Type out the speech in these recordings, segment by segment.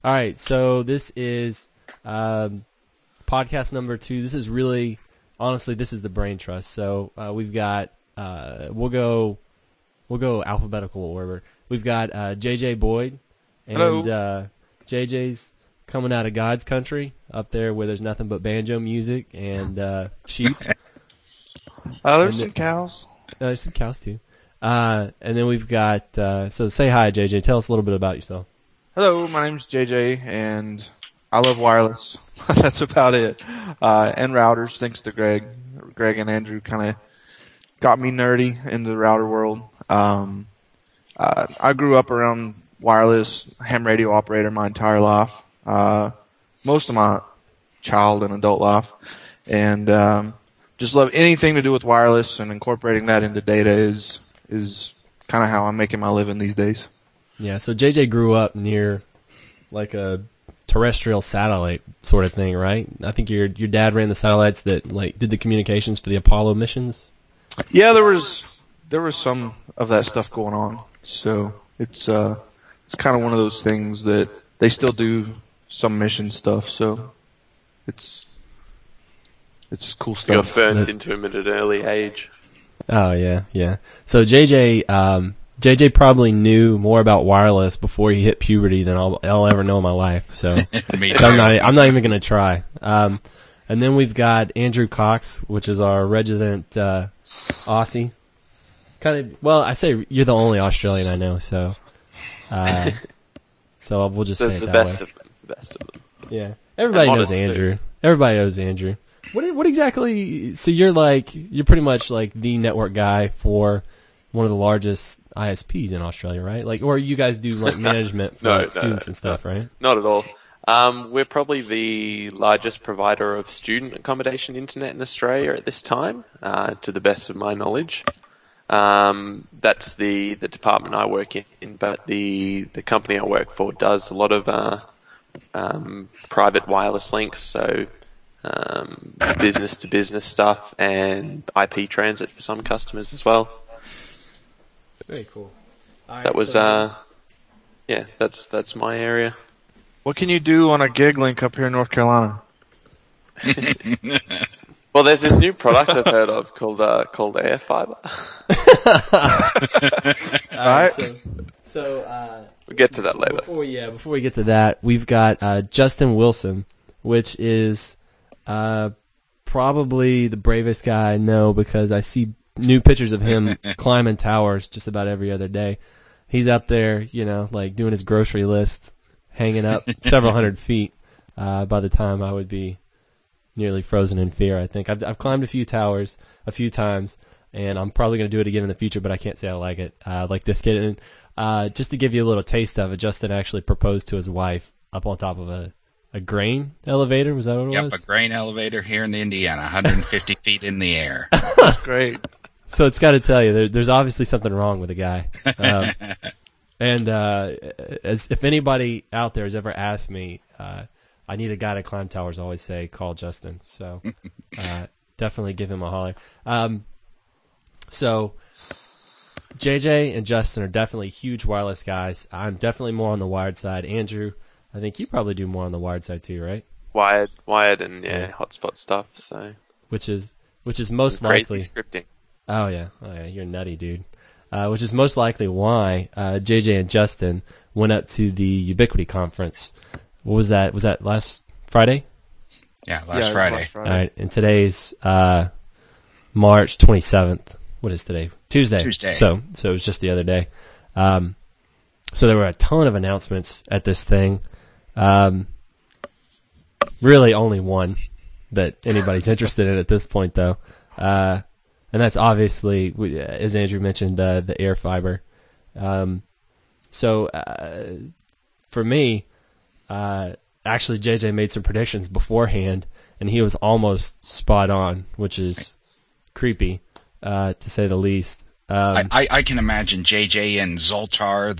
All right, so this is podcast number 2. This is really, honestly, this is the brain trust. So we've got, we'll go alphabetical order. We've got JJ Boyd, and JJ's coming out of God's country up there where there's nothing but banjo music and sheep. There's some cows. There's some cows too. And then we've got, so say hi, JJ. Tell us a little bit about yourself. Hello, my name's JJ, and I love wireless. That's about it. And routers, thanks to Greg. Greg and Andrew kind of got me nerdy into the router world. I grew up around wireless, ham radio operator my entire life, most of my child and adult life, and just love anything to do with wireless, and incorporating that into data is kind of how I'm making my living these days. Yeah, so JJ grew up near like a terrestrial satellite sort of thing, right? I think your dad ran the satellites that like did the communications for the Apollo missions. Yeah, there was some of that stuff going on. So it's kind of one of those things that they still do some mission stuff. So it's cool stuff. You got burnt into him at an early age. Oh yeah. So JJ probably knew more about wireless before he hit puberty than I'll ever know in my life. So I'm not even going to try. And then we've got Andrew Cox, which is our resident Aussie. Kind of. Well, I say you're the only Australian I know, so we'll just say it that way. The best of them. Yeah, everybody knows Andrew. Everybody knows Andrew. What exactly? So you're pretty much like the network guy for one of the largest ISPs in Australia, right? Like, or you guys do like management for students and stuff, right? Not at all. We're probably the largest provider of student accommodation internet in Australia at this time, to the best of my knowledge. That's the department I work in, but the company I work for does a lot of private wireless links, so business to business stuff and IP transit for some customers as well. Very cool. That was that's my area. What can you do on a gig link up here in North Carolina? Well, there's this new product I've heard of called AirFiber. Right. So we'll get to that later. Before we get to that, we've got Justin Wilson, which is probably the bravest guy I know because I see new pictures of him climbing towers just about every other day. He's up there, like doing his grocery list, hanging up several hundred feet. By the time I would be nearly frozen in fear, I think. I've climbed a few towers a few times, and I'm probably going to do it again in the future, but I can't say I like it. Like this kid. And just to give you a little taste of it, Justin actually proposed to his wife up on top of a grain elevator. Was that what it was? Yep, a grain elevator here in Indiana, 150 feet in the air. That's great. So it's got to tell you, there's obviously something wrong with the guy. And if anybody out there has ever asked me, I need a guy to climb towers, I always say, call Justin. So definitely give him a holler. So JJ and Justin are definitely huge wireless guys. I'm definitely more on the wired side. Andrew, I think you probably do more on the wired side too, right? Wired and hotspot stuff. So which is most likely crazy scripting. Oh yeah, you're nutty, dude. Which is most likely why JJ and Justin went up to the Ubiquity conference. What was that? Was that last Friday? Yeah, last Friday. Last Friday. All right, and today's March 27th. What is today? Tuesday. So it was just the other day. So there were a ton of announcements at this thing. Really only one that anybody's interested in at this point, though. And that's obviously, as Andrew mentioned, the AirFiber. So for me, actually JJ made some predictions beforehand, and he was almost spot on, which is creepy, to say the least. I can imagine JJ and Zoltar,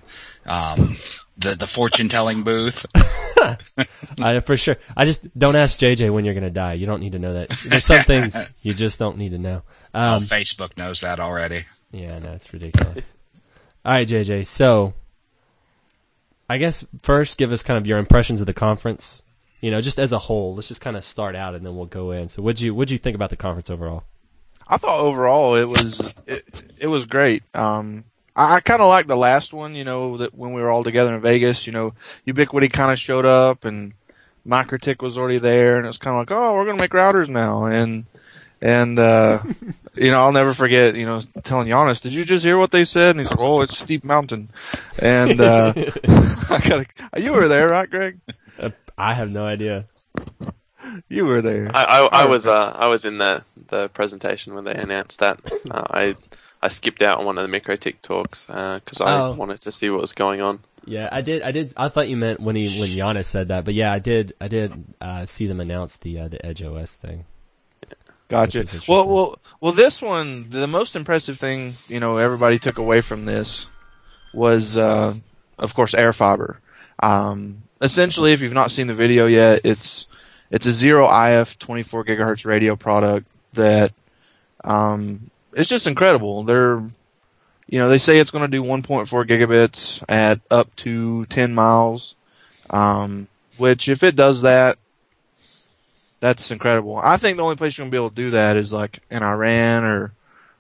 the fortune telling booth. For sure. I just don't ask JJ when you're going to die. You don't need to know that. There's some things you just don't need to know. Facebook knows that already. Yeah, no, it's ridiculous. All right, JJ. So I guess first give us kind of your impressions of the conference. Just as a whole. Let's just kind of start out and then we'll go in. So what'd you think about the conference overall? I thought overall it was great. I kind of liked the last one, that when we were all together in Vegas, Ubiquiti kind of showed up and Microtik was already there, and it was kind of like, oh, we're going to make routers now. And I'll never forget, telling Giannis, did you just hear what they said? And he's like, oh, it's Steep Mountain. And, you were there, right, Greg? I have no idea. You were there. I was in the presentation when they announced that. I skipped out on one of the MikroTik talks because I wanted to see what was going on. Yeah, I did. I thought you meant when Giannis said that, but yeah, I did see them announce the Edge OS thing. Gotcha. Well, this one, the most impressive thing everybody took away from this was, of course, AirFiber. Essentially, if you've not seen the video yet, it's a zero IF 24 gigahertz radio product that it's just incredible. They say it's going to do 1.4 gigabits at up to 10 miles, which if it does that, that's incredible. I think the only place you're going to be able to do that is like in Iran or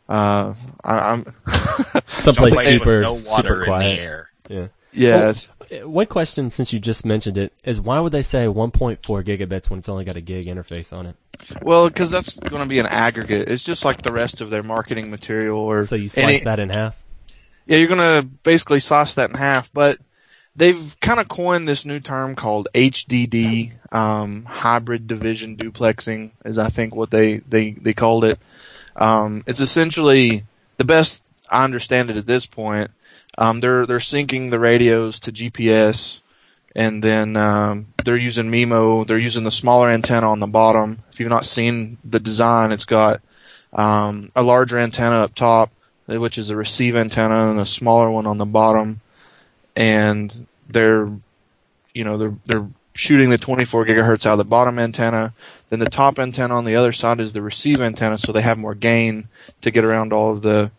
someplace super, with no water super quiet. In the air. Yeah. Yes. Well, one question, since you just mentioned it, is why would they say 1.4 gigabits when it's only got a gig interface on it? Well, because that's going to be an aggregate. It's just like the rest of their marketing material. So you slice that in half? Yeah, you're going to basically slice that in half. But they've kind of coined this new term called HDD, hybrid division duplexing, is I think what they called it. It's essentially, the best I understand it at this point, they're syncing the radios to GPS, and then they're using MIMO. They're using the smaller antenna on the bottom. If you've not seen the design, it's got a larger antenna up top, which is a receive antenna, and a smaller one on the bottom. And they're shooting the 24 gigahertz out of the bottom antenna. Then the top antenna on the other side is the receive antenna, so they have more gain to get around all of the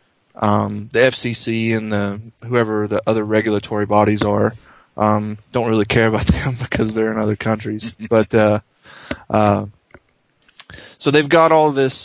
FCC and whoever the other regulatory bodies are. Don't really care about them because they're in other countries. But so they've got all this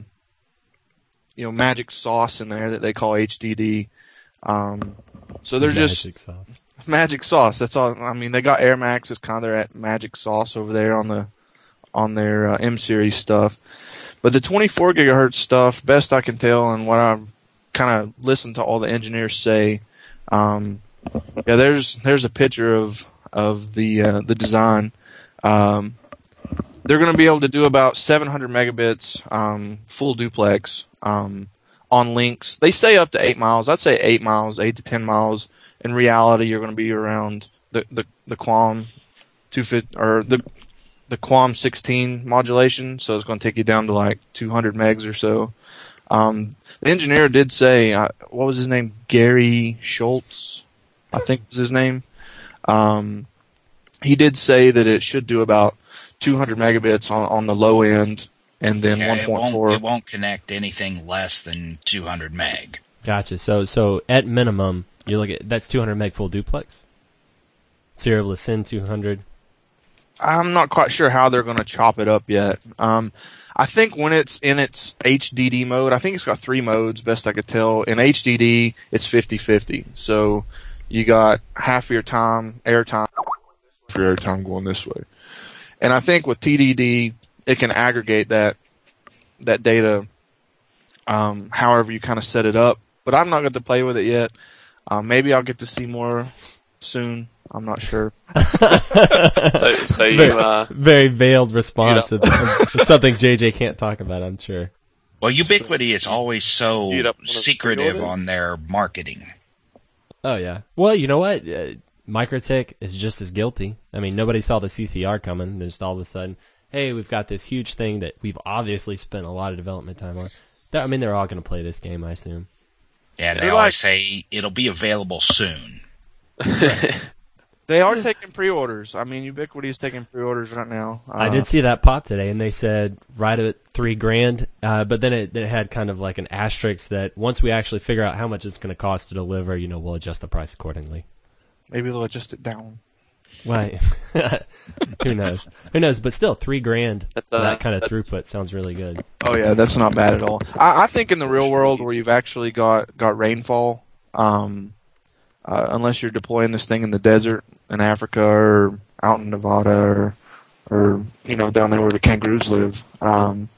magic sauce in there that they call HDD. So they're magic sauce. That's all. I mean, they got Air Max. It's kind of their magic sauce over there on their M series stuff. But the 24 gigahertz stuff, best I can tell, and what I've kind of listened to all the engineers say, there's a picture of the design. They're going to be able to do about 700 megabits full duplex on links. They say up to 8 miles. I'd say 8 miles, 8 to 10 miles. In reality, you're going to be around the QAM 250 or the QAM 16 modulation, so it's going to take you down to like 200 megs or so. The engineer did say, what was his name? Gary Schultz, I think was his name. He did say that it should do about 200 megabits on the low end, and then 1.4. It won't connect anything less than 200 meg. Gotcha. So at minimum, you look at that's 200 meg full duplex. So you're able to send 200. I'm not quite sure how they're going to chop it up yet. I think when it's in its HDD mode, I think it's got 3 modes, best I could tell. In HDD, it's 50-50. So you got half your time, airtime, for your airtime going this way. And I think with TDD, it can aggregate that data however you kind of set it up. But I've not got to play with it yet. Maybe I'll get to see more soon. I'm not sure. So you very veiled response. It's something JJ can't talk about, I'm sure. Well, Ubiquiti is always so secretive on their marketing. Oh yeah. Well, you know what? MikroTik is just as guilty. I mean, nobody saw the CCR coming. Just all of a sudden, hey, we've got this huge thing that we've obviously spent a lot of development time on. I mean, they're all going to play this game, I assume. Yeah, they always say it'll be available soon. They are taking pre-orders. I mean, Ubiquiti is taking pre-orders right now. I did see that pop today, and they said right at $3,000. But then it had kind of like an asterisk that once we actually figure out how much it's going to cost to deliver, we'll adjust the price accordingly. Maybe they'll adjust it down. Why? Who knows? Who knows? But still, $3,000 for that kind of throughput sounds really good. Oh yeah, that's not bad at all. I think in the real world where you've actually got rainfall, unless you're deploying this thing in the desert in Africa or out in Nevada or down there where the kangaroos live, I'm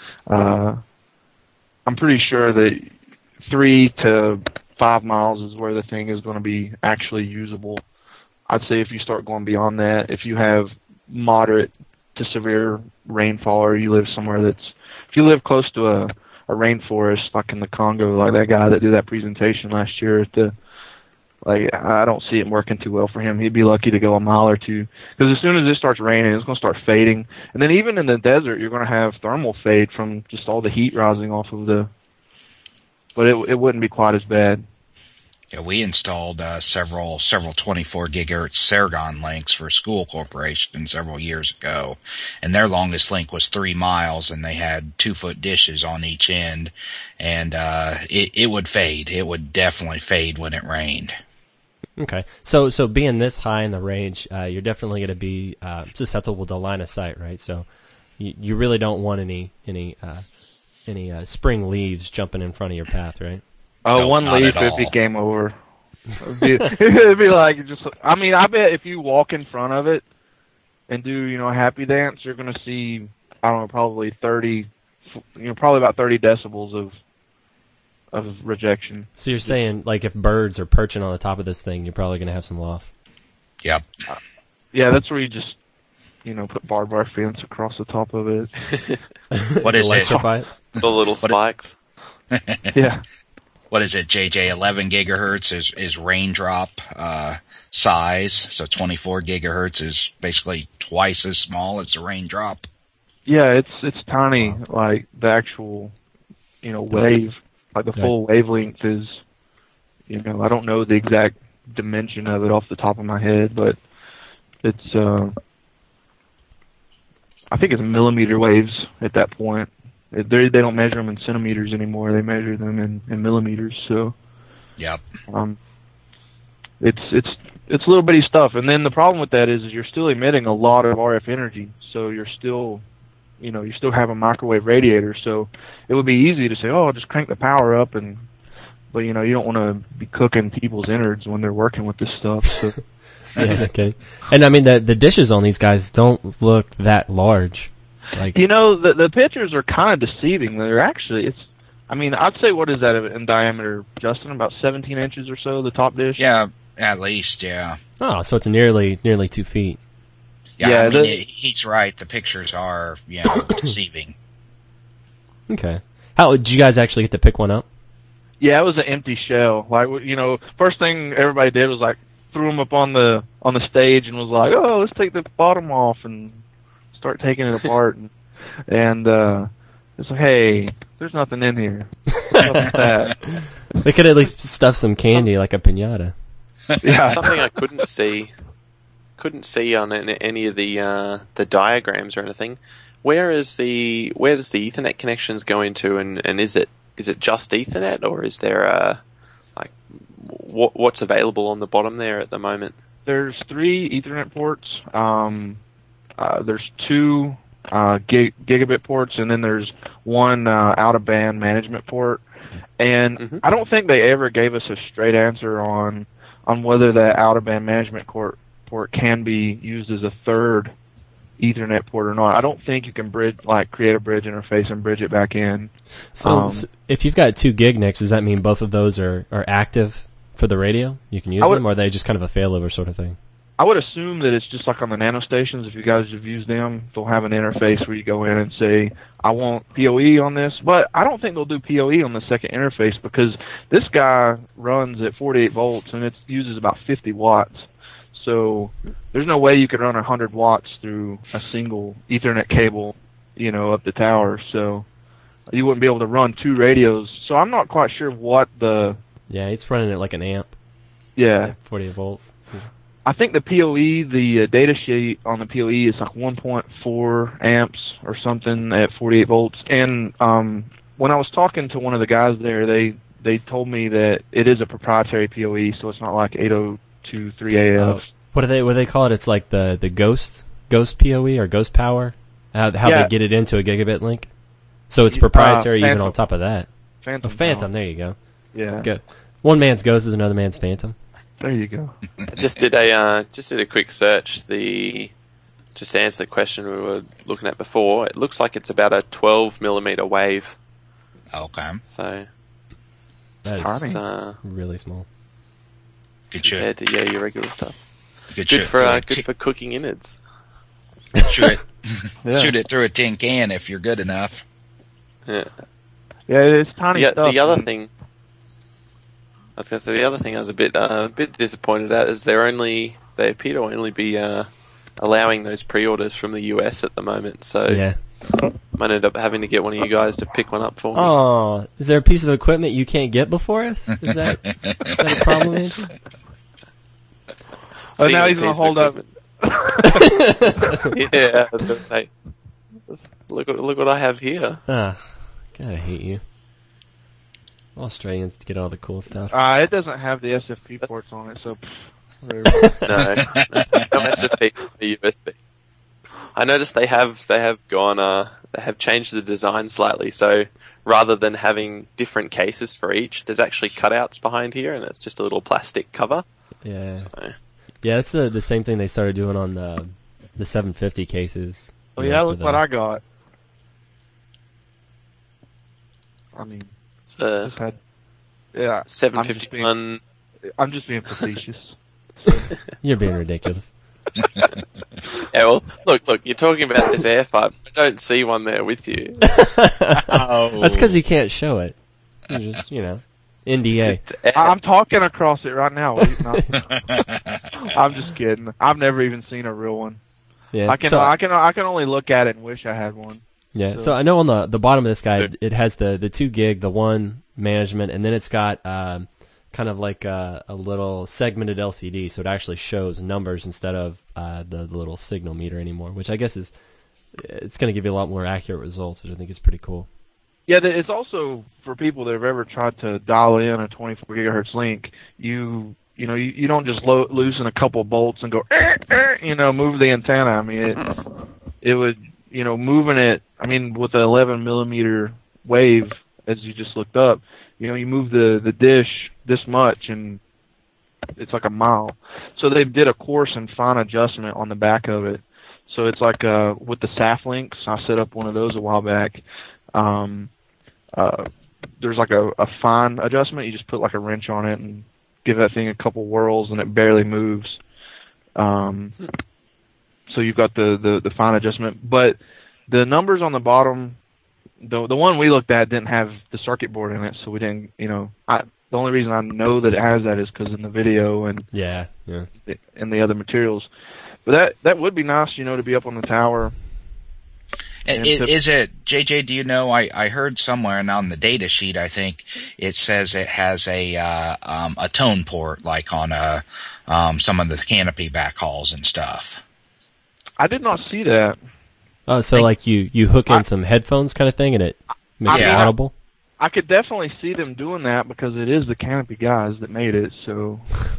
pretty sure that 3 to 5 miles is where the thing is going to be actually usable. I'd say if you start going beyond that, if you have moderate to severe rainfall, or you live somewhere if you live close to a rainforest, like in the Congo, like that guy that did that presentation last year I don't see it working too well for him. He'd be lucky to go a mile or two, because as soon as it starts raining, it's going to start fading. And then even in the desert, you're going to have thermal fade from just all the heat rising off of but it wouldn't be quite as bad. Yeah, we installed several 24 gigahertz Ceragon links for School Corporation several years ago, and their longest link was 3 miles, and they had 2-foot dishes on each end, and it would fade. It would definitely fade when it rained. Okay, so being this high in the range, you're definitely going to be susceptible to line of sight, right? So you really don't want any spring leaves jumping in front of your path, right? Oh, one leaf, it'd be game over. It'd be like I bet if you walk in front of it and do, a happy dance, you're going to see, I don't know, probably about 30 decibels of rejection. So you're saying, like, if birds are perching on the top of this thing, you're probably going to have some loss? Yep. Yeah, that's where you just, put barbed wire fence across the top of it. What is Electrify it? The little spikes. Yeah. What is it, JJ? 11 gigahertz is raindrop size, so 24 gigahertz is basically twice as small as a raindrop. Yeah, it's tiny, like the actual, wave, like the full wavelength is, I don't know the exact dimension of it off the top of my head, but it's, I think it's millimeter waves at that point. They don't measure them in centimeters anymore. They measure them in millimeters. So, yep. It's little bitty stuff. And then the problem with that is you're still emitting a lot of RF energy. So you're still, you still have a microwave radiator. So it would be easy to say, oh, just crank the power up, but you don't want to be cooking people's innards when they're working with this stuff. So. Yeah, okay. And the dishes on these guys don't look that large. Like, the pictures are kind of deceiving. They're actually, I'd say, what is that in diameter, Justin? About 17 inches or so, the top dish? Yeah, at least, yeah. Oh, so it's nearly 2 feet. Yeah, he's right. The pictures are, deceiving. Okay. How did you guys actually get to pick one up? Yeah, it was an empty shell. Like, first thing everybody did was like threw them up on the stage and was like, oh, let's take the bottom off and start taking it apart, and it's like, hey, there's nothing in here. That? They could at least stuff some candy like a piñata. Yeah, something I couldn't see on any of the diagrams or anything. Where does the Ethernet connections go into, and is it just Ethernet, or is there what's available on the bottom there at the moment? There's 3 Ethernet ports. There's 2 gigabit ports, and then there's 1 out-of-band management port. And I don't think they ever gave us a straight answer on whether that out-of-band management port can be used as a third Ethernet port or not. I don't think you can create a bridge interface and bridge it back in. So if you've got 2 gig NICs, does that mean both of those are active for the radio? You can use them, or are they just kind of a failover sort of thing? I would assume that it's just like on the nano stations. If you guys have used them, they'll have an interface where you go in and say, I want PoE on this. But I don't think they'll do PoE on the second interface, because this guy runs at 48 volts and it uses about 50 watts. So there's no way you could run 100 watts through a single Ethernet cable, up the tower. So you wouldn't be able to run 2 radios. So I'm not quite sure what the... Yeah, it's running it like an amp. Yeah. 48 volts. I think the PoE, the data sheet on the PoE is like 1.4 amps or something at 48 volts. And when I was talking to one of the guys there, they told me that it is a proprietary PoE, so it's not like to 3AF. What do they call it? It's like the ghost PoE or ghost power. How they get it into a gigabit link. So it's proprietary even on top of that. Phantom. There you go. Yeah. One man's ghost is another man's phantom. There you go. I just did a quick search. Just to answer the question we were looking at before, it looks like it's about a 12mm wave. Okay. So that is really small. Good shit. Compared to your regular stuff. Good for cooking innards. Shoot it through a tin can if you're good enough. Yeah. Yeah, it's tiny stuff. The other thing I was going to say, the other thing I was a bit disappointed at is they appear to only be allowing those pre-orders from the US at the moment. So yeah. Might end up having to get one of you guys to pick one up for me. Oh, is there a piece of equipment you can't get before us? Is that a problem, Andrew? Oh, now he's going to hold up. Yeah, I was going to say, look what I have here. God, I hate you. Australians get all the cool stuff. It doesn't have the SFP ports on it, so no SFP, the USB. I noticed they have changed the design slightly. So rather than having different cases for each, there's actually cutouts behind here, and it's just a little plastic cover. Yeah. So. Yeah, it's the same thing they started doing on the 750 cases. Oh yeah, look what I got. I mean, it's a 751. I'm just being facetious. You're being ridiculous. Yeah, well, look, you're talking about this airfight. I don't see one there with you. That's because you can't show it. You just, NDA. I'm talking across it right now. I'm just kidding. I've never even seen a real one. Yeah, I can only look at it and wish I had one. Yeah, so I know on the bottom of this guide, it has the 2 gig, the 1 management, and then it's got kind of like a little segmented LCD, so it actually shows numbers instead of the little signal meter anymore, which I guess it's going to give you a lot more accurate results, which I think is pretty cool. Yeah, it's also for people that have ever tried to dial in a 24 gigahertz link. You don't just loosen a couple bolts and go, move the antenna. I mean, it would, moving it. I mean, with the 11 millimeter wave, as you just looked up, you move the dish this much and it's like a mile. So they did a coarse and fine adjustment on the back of it. So it's like with the SAF links. I set up one of those a while back. There's like a fine adjustment. You just put like a wrench on it and give that thing a couple whirls and it barely moves. So you've got the fine adjustment, but the numbers on the bottom, the one we looked at didn't have the circuit board in it, so we didn't. The only reason I know that it has that is because in the video and and the other materials. But that would be nice, to be up on the tower. Is it, JJ, do you know, I heard somewhere, and on the data sheet, I think, it says it has a tone port, like on some of the canopy backhauls and stuff. I did not see that. Oh, so like you hook in some headphones kind of thing, and it makes it audible? I could definitely see them doing that because it is the Canopy guys that made it, so...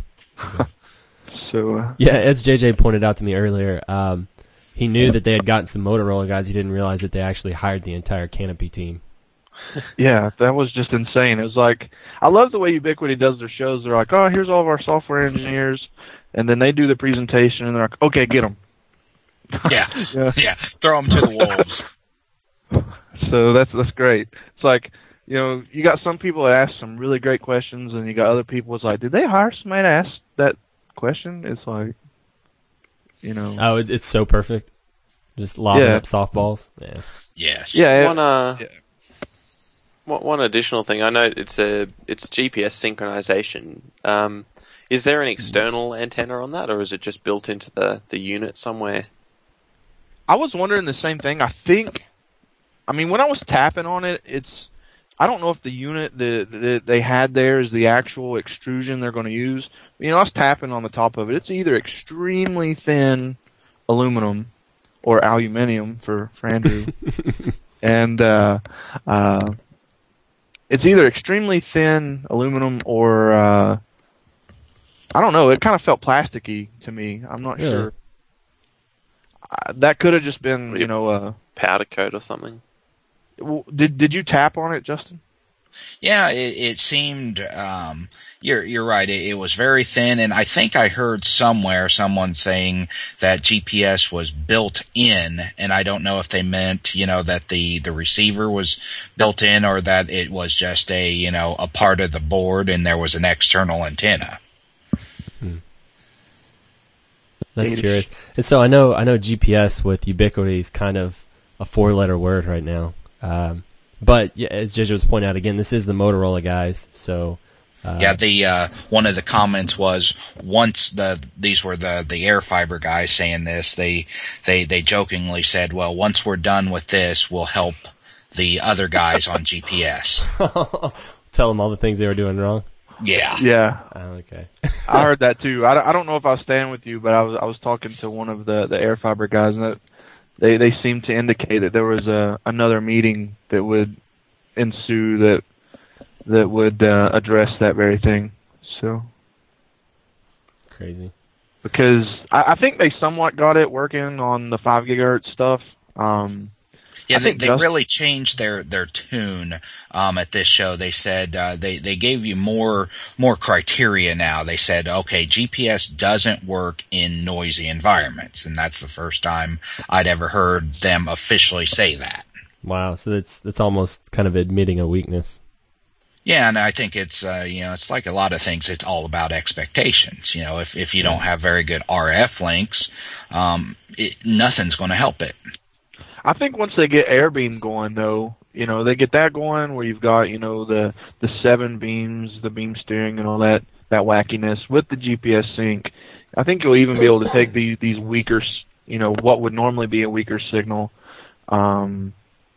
Yeah, as JJ pointed out to me earlier, he knew that they had gotten some Motorola guys. He didn't realize that they actually hired the entire Canopy team. Yeah, that was just insane. It was like, I love the way Ubiquity does their shows. They're like, oh, here's all of our software engineers, and then they do the presentation, and they're like, okay, get them. Yeah, throw them to the wolves. So that's great. It's like, you got some people that ask some really great questions, and you got other people that's like, did they hire somebody to ask that question? It's like, Oh, it's so perfect. Just lobbing up softballs. Yeah. Yes. Yeah. One additional thing. I know it's GPS synchronization. Is there an external antenna on that, or is it just built into the unit somewhere? I was wondering the same thing. When I was tapping on it, I don't know if the unit that they had there is the actual extrusion they're going to use. I was tapping on the top of it. It's either extremely thin aluminum or aluminium for Andrew. And it's either extremely thin aluminum or I don't know. It kind of felt plasticky to me. I'm not Really? sure. That could have just been, Powder coat or something. Did you tap on it, Justin? Yeah, it seemed, you're right. It was very thin, and I think I heard somewhere someone saying that GPS was built in, and I don't know if they meant, that the receiver was built in, or that it was just a part of the board and there was an external antenna. That's curious. And so I know GPS with Ubiquiti is kind of a 4-letter word right now. But yeah, as JJ was pointing out again, this is the Motorola guys. So the one of the comments was once these were the air fiber guys saying this, they jokingly said, well, once we're done with this, we'll help the other guys on GPS. Tell them all the things they were doing wrong. Yeah. Yeah. Okay. I heard that too. I don't know if I was staying with you, but I was talking to one of the air fiber guys, and they seemed to indicate that there was another meeting that would ensue that would address that very thing. So crazy. Because I think they somewhat got it working on the 5 gigahertz stuff. Yeah, they really changed their tune at this show. They said they gave you more criteria now. They said, okay, GPS doesn't work in noisy environments, and that's the first time I'd ever heard them officially say that. Wow, so that's almost kind of admitting a weakness. Yeah, and I think it's it's like a lot of things. It's all about expectations. If you don't have very good RF links, nothing's going to help it. I think once they get AirBeam going, though, they get that going where you've got, the 7 beams, the beam steering, and all that wackiness with the GPS sync. I think you'll even be able to take these weaker, what would normally be a weaker signal, and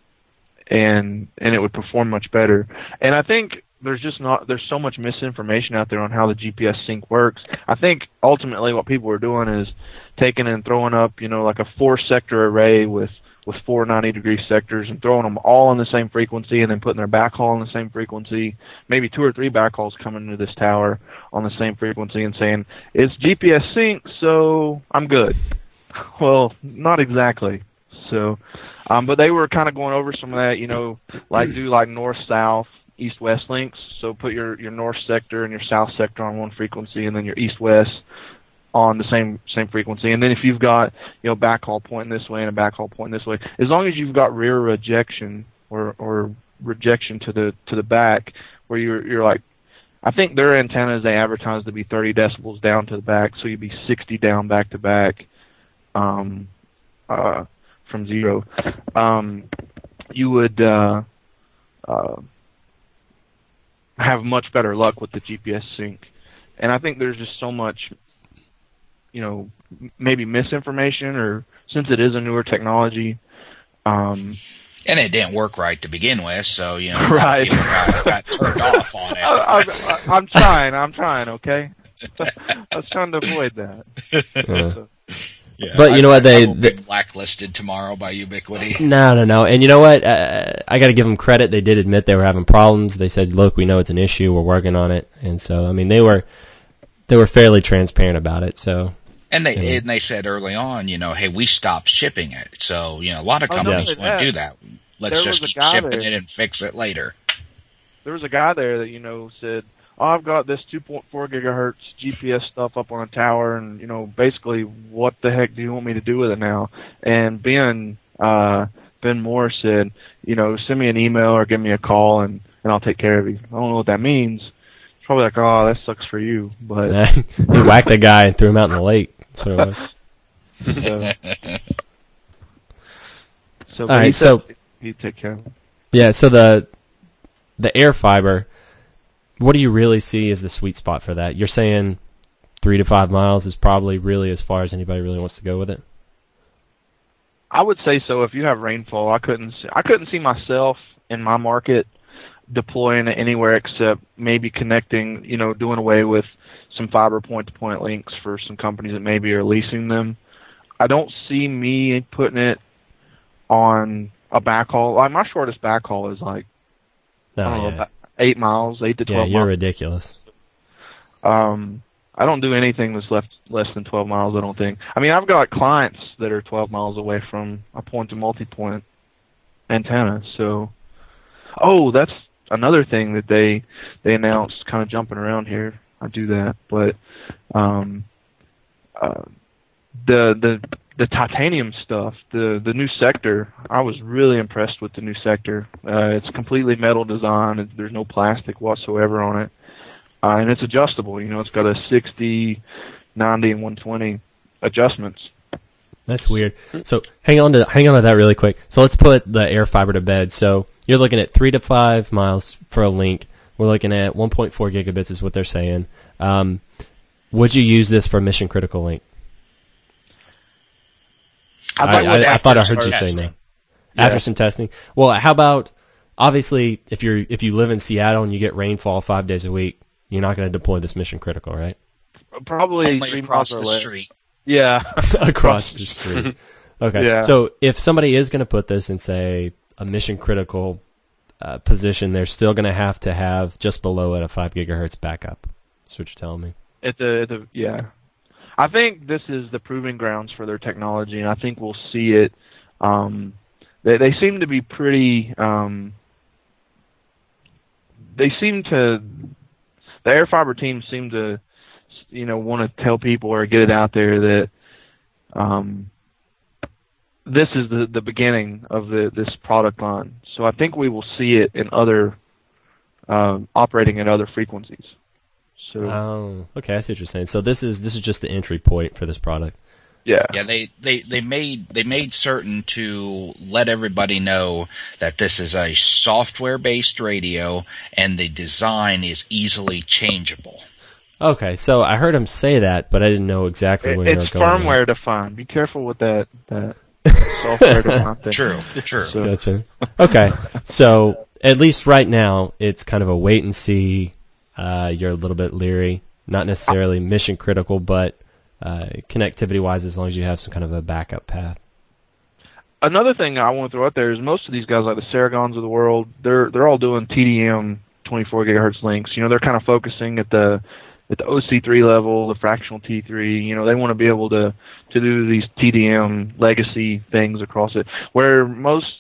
it would perform much better. And I think there's so much misinformation out there on how the GPS sync works. I think ultimately what people are doing is taking and throwing up, like a 4-sector array with 4 90-degree sectors and throwing them all on the same frequency, and then putting their backhaul on the same frequency, maybe 2 or 3 backhauls coming to this tower on the same frequency, and saying, it's GPS sync, so I'm good. Well, not exactly. So, but they were kind of going over some of that, do north-south, east-west links. So put your north sector and your south sector on one frequency, and then your east-west on the same frequency. And then if you've got backhaul pointing this way and a backhaul pointing this way, as long as you've got rear rejection or rejection to the back, where you're like, I think their antennas they advertise to be 30 decibels down to the back, so you'd be 60 down back to back from 0. You would have much better luck with the GPS sync. And I think there's just so much maybe misinformation, or since it is a newer technology. And it didn't work right to begin with, so, right. People got turned off on it. I'm trying, okay? I was trying to avoid that. Yeah, but you know what, they blacklisted tomorrow by Ubiquiti. No. And you know what? I got to give them credit. They did admit they were having problems. They said, look, we know it's an issue. We're working on it. And so, I mean, they were fairly transparent about it. So, and they said early on, hey, we stopped shipping it. So, a lot of companies won't do that. Let's just keep shipping it and fix it later. There was a guy there that, said, I've got this 2.4 gigahertz GPS stuff up on a tower, and, basically, what the heck do you want me to do with it now? And Ben Moore said, send me an email or give me a call, and I'll take care of you. I don't know what that means. It's probably like, oh, that sucks for you. But he whacked the guy and threw him out in the lake. So it was. All right, so he'd take care of him. Yeah, so the air fiber, what do you really see as the sweet spot for that? You're saying 3 to 5 miles is probably really as far as anybody really wants to go with it? I would say so. If you have rainfall, I couldn't see myself in my market deploying it anywhere except maybe connecting, doing away with some fiber point-to-point links for some companies that maybe are leasing them. I don't see me putting it on a backhaul. Like my shortest backhaul is like, I don't know, about 8 miles, 8 to 12 miles. Yeah, you're ridiculous. I I don't do anything that's less than 12 miles, I don't think. I mean, I've got clients that are 12 miles away from a point-to-multi-point antenna. So, that's another thing that they announced, kind of jumping around here. I do that. But the titanium stuff, the new sector, I was really impressed with the new sector. It's completely metal design. There's no plastic whatsoever on it. And it's adjustable. You know, it's got a 60, 90, and 120 adjustments. That's weird. So hang on to that really quick. So let's put the air fiber to bed. So you're looking at 3 to 5 miles for a link. We're looking at 1.4 gigabits is what they're saying. Would you use this for a mission critical link? I thought I heard you say no. Yeah. After some testing. Well, how about, obviously, if you live in Seattle and you get rainfall 5 days a week, you're not going to deploy this mission critical, right? Probably only 3 across miles the or less. street. Yeah. Across the street. Okay. Yeah. So if somebody is going to put this in, say, a mission critical position, they're still going to have just below it a 5 gigahertz backup. That's what you're telling me. Yeah. I think this is the proving grounds for their technology, and I think we'll see it. They seem to be pretty. The air fiber team seem to, want to tell people or get it out there that this is the beginning of this product line. So I think we will see it in other operating at other frequencies. So, okay, I see what you're saying. So this is just the entry point for this product. Yeah. Yeah, they made certain to let everybody know that this is a software-based radio and the design is easily changeable. Okay, so I heard him say that, but I didn't know exactly where they were it's going. firmware defined. Be careful with that software defined thing. True. So, Gotcha. Okay, so at least right now, it's kind of a wait and see. You're a little bit leery, not necessarily mission critical, but connectivity wise, as long as you have some kind of a backup path. Another thing I want to throw out there is most of these guys, like the Saragons of the world, they're all doing TDM 24 gigahertz links. They're kind of focusing at the OC3 level, the fractional T3. They want to be able to do these TDM legacy things across it. Where most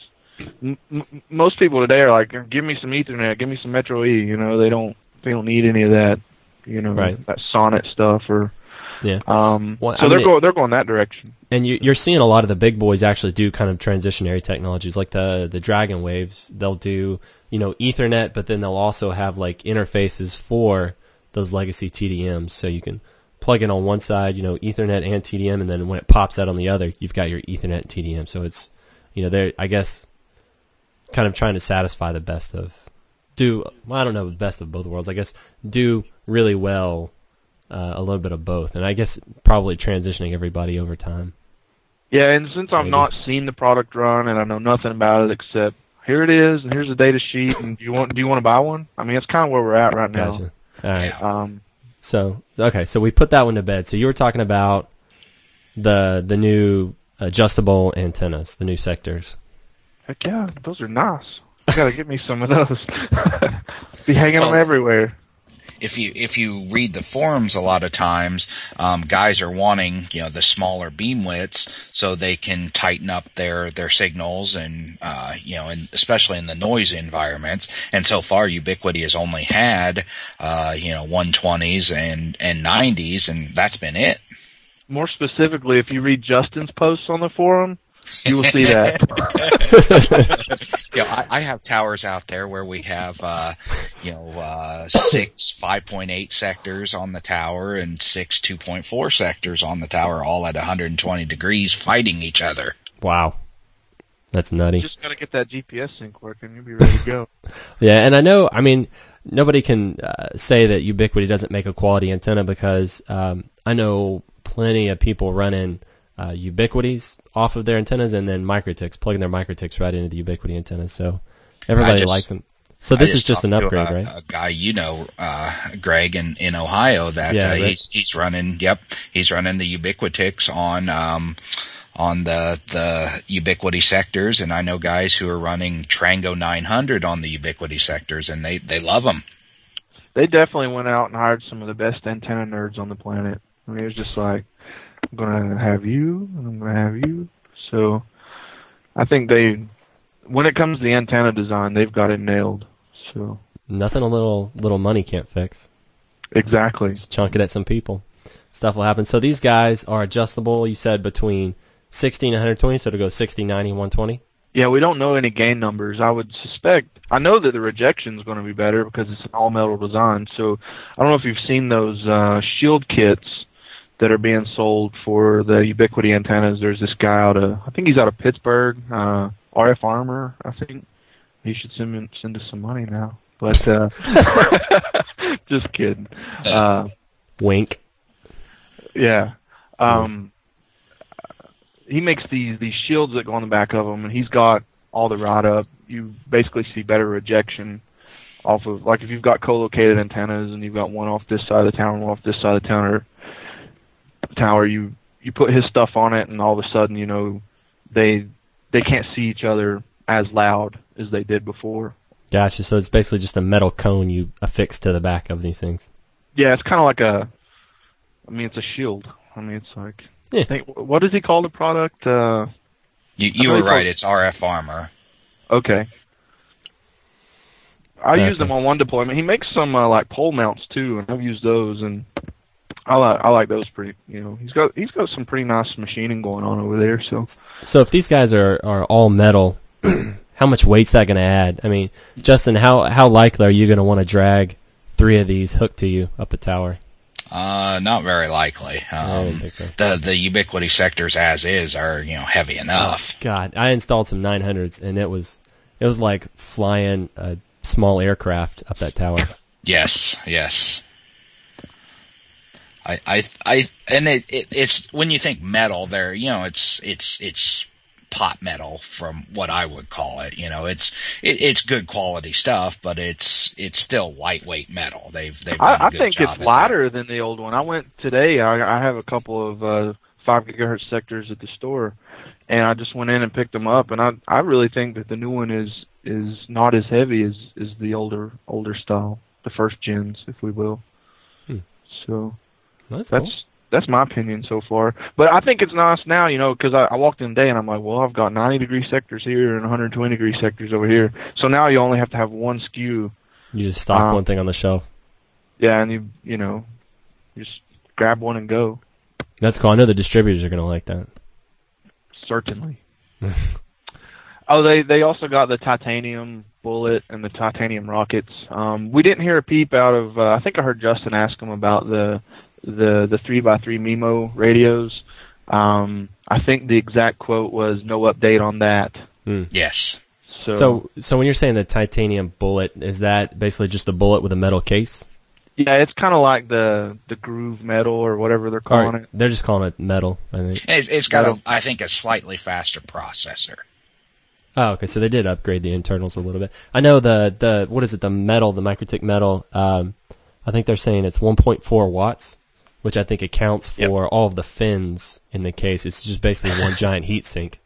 people today are like, give me some Ethernet, give me some Metro E. They don't need any of that. Right. That Sonnet stuff or. Yeah. They're going that direction. And you're seeing a lot of the big boys actually do kind of transitionary technologies, like the Dragon Waves. They'll do Ethernet, but then they'll also have like interfaces for those legacy TDMs, so you can plug in on one side, Ethernet and TDM, and then when it pops out on the other, you've got your Ethernet and TDM. So it's they're, I guess, kind of trying to satisfy the best of the best of both worlds. I guess do really well. A little bit of both, and I guess probably transitioning everybody over time. Yeah, and since I've not seen the product run and I know nothing about it except here it is and here's the data sheet and do you want to buy one? I mean, that's kind of where we're at right now. Gotcha. All right. So we put that one to bed. So you were talking about the new adjustable antennas, the new sectors. Heck yeah, those are nice. I gotta get me some of those. Be hanging them everywhere. If you read the forums, a lot of times guys are wanting the smaller beam widths so they can tighten up their signals and and especially in the noisy environments. And so far, Ubiquiti has only had 120s and 90s, and that's been it. More specifically, if you read Justin's posts on the forum, you will see that. I have towers out there where we have, 6 5.8 sectors on the tower and 6 2.4 sectors on the tower, all at 120 degrees fighting each other. Wow. That's nutty. You just got to get that GPS sync working. You'll be ready to go. Yeah, and I mean, nobody can say that Ubiquiti doesn't make a quality antenna because I know plenty of people running Ubiquitis off of their antennas and then Microtics, plugging their Microtics right into the Ubiquiti antennas. So everybody likes them. So this is just an upgrade, right? A guy Greg in Ohio that he's running. Yep, he's running the Ubiquitix on the Ubiquiti sectors, and I know guys who are running Trango 900 on the Ubiquiti sectors, and they love them. they definitely went out and hired some of the best antenna nerds on the planet. I mean, it was just like, I'm going to have you, and I'm going to have you. So I think when it comes to the antenna design, they've got it nailed. So Nothing a little money can't fix. exactly. Just chunk it at some people. Stuff will happen. So these guys are adjustable, you said, between 60 and 120, so to go 60, 90, 120? Yeah, we don't know any gain numbers. I would suspect, I know that the rejection is going to be better because it's an all-metal design. So I don't know if you've seen those shield kits that are being sold for the Ubiquiti antennas. There's this guy I think he's out of Pittsburgh, RF Armor, I think. He should send us some money now. But, just kidding. Wink. Yeah. He makes these shields that go on the back of them, and he's got all the rod up. You basically see better rejection off of, like if you've got co-located antennas and you've got one off this side of the tower and one off this side of the tower, you put his stuff on it, and all of a sudden, you know, they can't see each other as loud as they did before. Gotcha. So it's basically just a metal cone you affix to the back of these things. Yeah, it's kind of like it's a shield. I mean, it's like, yeah. What does he call the product? You were right. It's RF Armor. Okay. I used them on one deployment. He makes some like pole mounts too, and I've used those, and I like those pretty. You know, he's got some pretty nice machining going on over there. So if these guys are all metal, how much weight's that going to add? I mean, Justin, how likely are you going to want to drag 3 of these hooked to you up a tower? Not very likely. I didn't think so. The Ubiquiti sectors as is are, heavy enough. Oh, God, I installed some 900s, and it was like flying a small aircraft up that tower. Yes. It's when you think metal there, it's pot metal from what I would call it. It's good quality stuff, but it's still lightweight metal. They've done a good think job it's lighter than the old one. I went today. I have a couple of 5 gigahertz sectors at the store, and I just went in and picked them up. And I really think that the new one is not as heavy as the older style, the first gens, if we will. So that's cool. That's my opinion so far. But I think it's nice now, because I walked in today and I'm like, well, I've got 90-degree sectors here and 120-degree sectors over here. So now you only have to have one SKU. You just stock one thing on the shelf. Yeah, and you just grab one and go. That's cool. I know the distributors are going to like that. Certainly. Oh, they also got the titanium bullet and the titanium rockets. We didn't hear a peep out of. I think I heard Justin ask him about the 3x3 MIMO radios. I think the exact quote was no update on that. Yes. So when you're saying the titanium bullet, is that basically just a bullet with a metal case? Yeah, it's kind of like the groove metal or whatever they're calling it. They're just calling it metal, I think. It's got I think a slightly faster processor. Oh, okay. So they did upgrade the internals a little bit. I know the what is it? The metal, the MikroTik metal. I think they're saying it's 1.4 watts, which I think accounts for all of the fins in the case. It's just basically one giant heat sink,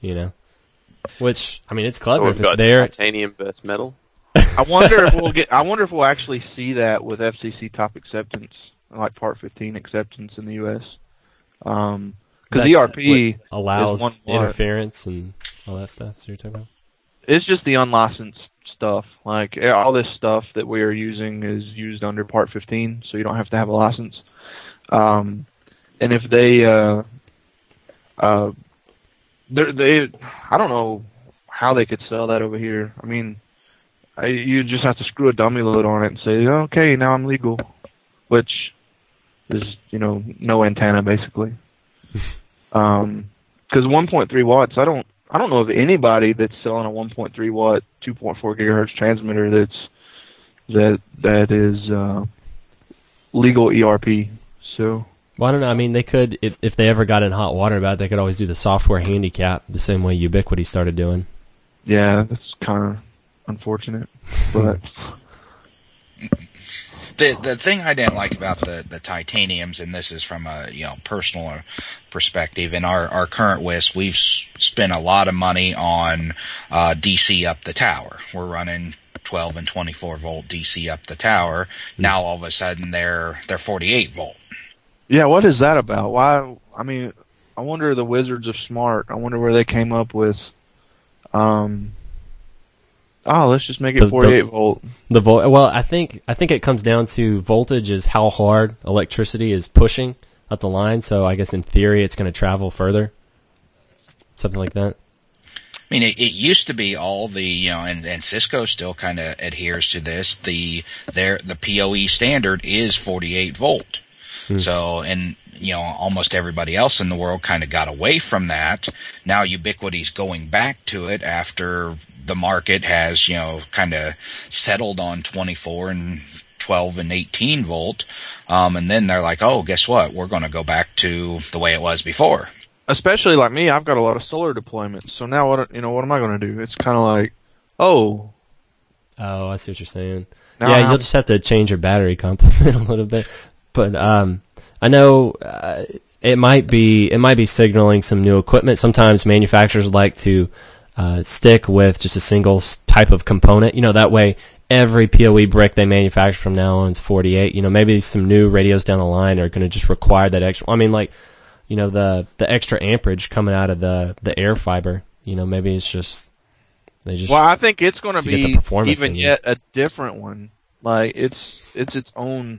Which, I mean, it's clever if it's there. Titanium versus metal. I wonder if we'll actually see that with FCC top acceptance, like Part 15 acceptance in the U.S. Because ERP allows interference and all that stuff. So you're talking about? It's just the unlicensed stuff. Like all this stuff that we are using is used under Part 15, so you don't have to have a license. And if they, I don't know how they could sell that over here. I mean, you just have to screw a dummy load on it and say, okay, now I'm legal, which is, no antenna basically. Because 1.3 watts, I don't know of anybody that's selling a 1.3 watt, 2.4 gigahertz transmitter that is legal ERP. So. Well, I don't know. I mean, they could, if they ever got in hot water about it, they could always do the software handicap the same way Ubiquiti started doing. Yeah, that's kind of unfortunate, but. The thing I didn't like about the titaniums, and this is from a personal perspective, in our current WISP, we've spent a lot of money on DC up the tower. We're running 12 and 24 volt DC up the tower. Now all of a sudden they're 48 volt. Yeah, what is that about? Why? I mean, I wonder the Wizards are smart. I wonder where they came up with. Let's just make it 48 volt. Well, I think it comes down to voltage is how hard electricity is pushing up the line. So I guess in theory it's going to travel further, something like that. I mean, it used to be all the, and Cisco still kind of adheres to this. The PoE standard is 48 volt. So, and almost everybody else in the world kind of got away from that. Now Ubiquiti's going back to it after the market has, kind of settled on 24 and 12 and 18 volt. And then they're like, oh, guess what? We're going to go back to the way it was before. Especially like me, I've got a lot of solar deployments. So now what am I going to do? It's kind of like, oh, I see what you're saying. Now you'll just have to change your battery complement a little bit. But I know it might be signaling some new equipment. Sometimes manufacturers like to stick with just a single type of component. That way every PoE brick they manufacture from now on is 48. Maybe some new radios down the line are going to just require that extra. I mean, like, the extra amperage coming out of the air fiber. Maybe it's just they just. Well, I think it's going to be even thing. Yet a different one. Like it's its own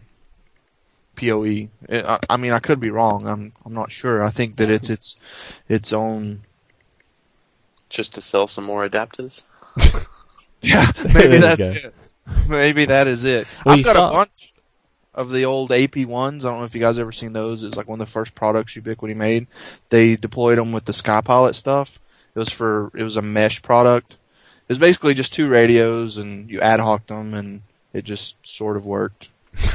PoE. I mean, I could be wrong. I'm not sure. I think that it's its own. Just to sell some more adapters. Yeah, maybe that's it. Maybe that is it. Well, I've got a bunch of the old AP1s. I don't know if you guys ever seen those. It's like one of the first products Ubiquiti made. They deployed them with the SkyPilot stuff. It was a mesh product. It was basically just two radios, and you ad hoc'd them, and it just sort of worked.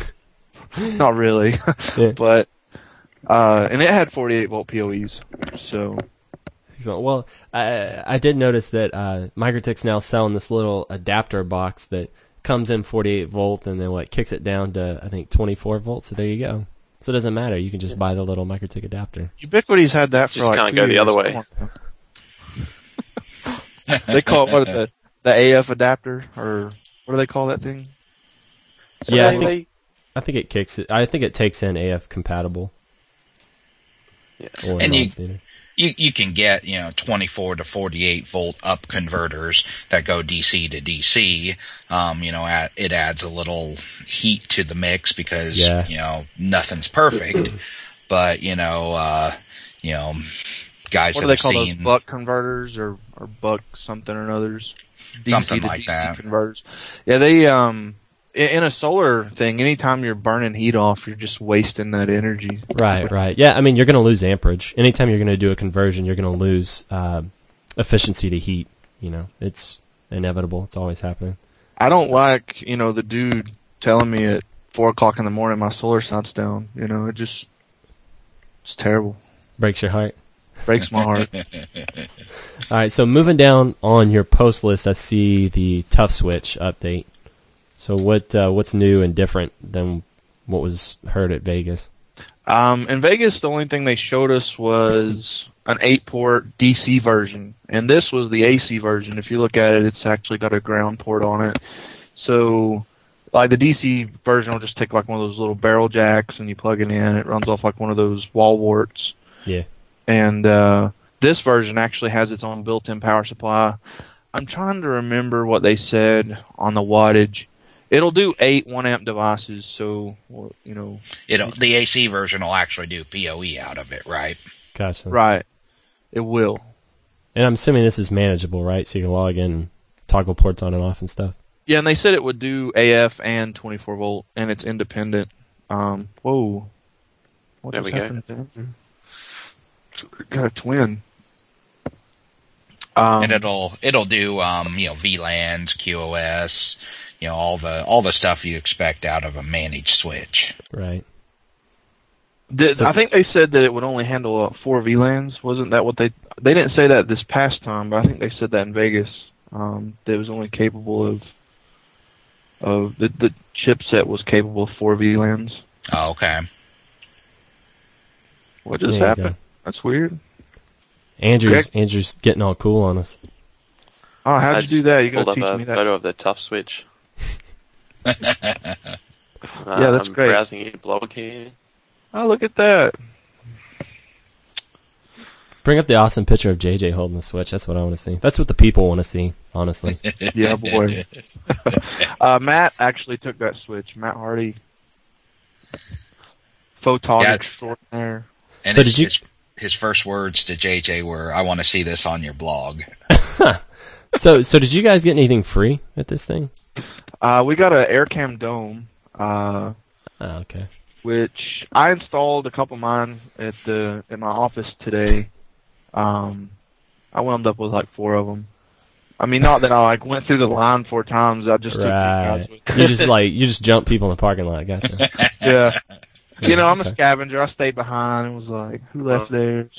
Not really, Yeah. but and it had 48 volt PoEs. So. Well, I did notice that Microtech's now selling this little adapter box that comes in 48 volt and then kicks it down to, I think, 24 volts. So there you go. So it doesn't matter. You can just buy the little Microtech adapter. Ubiquiti's had that for just like 2 can't go years. the other way. They call it the AF adapter, or what do they call that thing? So Yeah, I think it kicks it. I think it takes in AF compatible. Yeah. Or And non-standard. You can get 24 to 48 volt up converters that go DC to DC. It adds a little heat to the mix because nothing's perfect. But guys What do have they call seen those buck converters or buck something or others? DC Something to like DC that. Converters. Yeah, they in a solar thing, anytime you're burning heat off, you're just wasting that energy. Right. Yeah, I mean, you're going to lose amperage. Anytime you're going to do a conversion, you're going to lose efficiency to heat. It's inevitable. It's always happening. I don't like, the dude telling me at 4:00 in the morning my solar side's down. It's terrible. Breaks your heart. Breaks my heart. All right, so moving down on your post list, I see the Tough Switch update. So what's new and different than what was heard at Vegas? In Vegas, the only thing they showed us was an 8-port DC version, and this was the AC version. If you look at it, it's actually got a ground port on it. So, like the DC version will just take like one of those little barrel jacks, and you plug it in. It runs off like one of those wall warts. Yeah. And this version actually has its own built-in power supply. I'm trying to remember what they said on the wattage. It'll do 8 1-amp devices, so, the AC version will actually do PoE out of it, right? Gotcha. Right. It will. And I'm assuming this is manageable, right? So you can log in and toggle ports on and off and stuff. Yeah, and they said it would do AF and 24 volt, and it's independent. Whoa. What There just we go. happened there? Got a twin. And it'll do VLANs, QoS, all the stuff you expect out of a managed switch. Right. I think they said that it would only handle 4 VLANs. Wasn't that what they didn't say that this past time, but I think they said that in Vegas. That it was only capable of the chipset was capable of 4 VLANs. Oh, okay. What just There you happened? go. That's weird. Andrew's getting all cool on us. Oh, how'd I you do just that? You pulled gotta up teach a me that. photo of the Tough Switch. Yeah, that's I'm great. browsing your blog here. Oh, look at that. Bring up the awesome picture of JJ holding the Switch. That's what I want to see. That's what the people want to see, honestly. Yeah, boy. Matt actually took that Switch. Matt Hardy. Photog Yeah. extraordinaire. And So his, did you- his first words to JJ were, "I want to see this on your blog." So did you guys get anything free at this thing? We got an Aircam Dome, Oh, okay. which I installed a couple of mine at my office today. I wound up with like 4 of them. I mean, not that I like went through the line 4 times. I just took Right. pictures with- You just jump people in the parking lot. Gotcha. Yeah. You know, I'm a Okay. scavenger. I stayed behind and was like, who left theirs?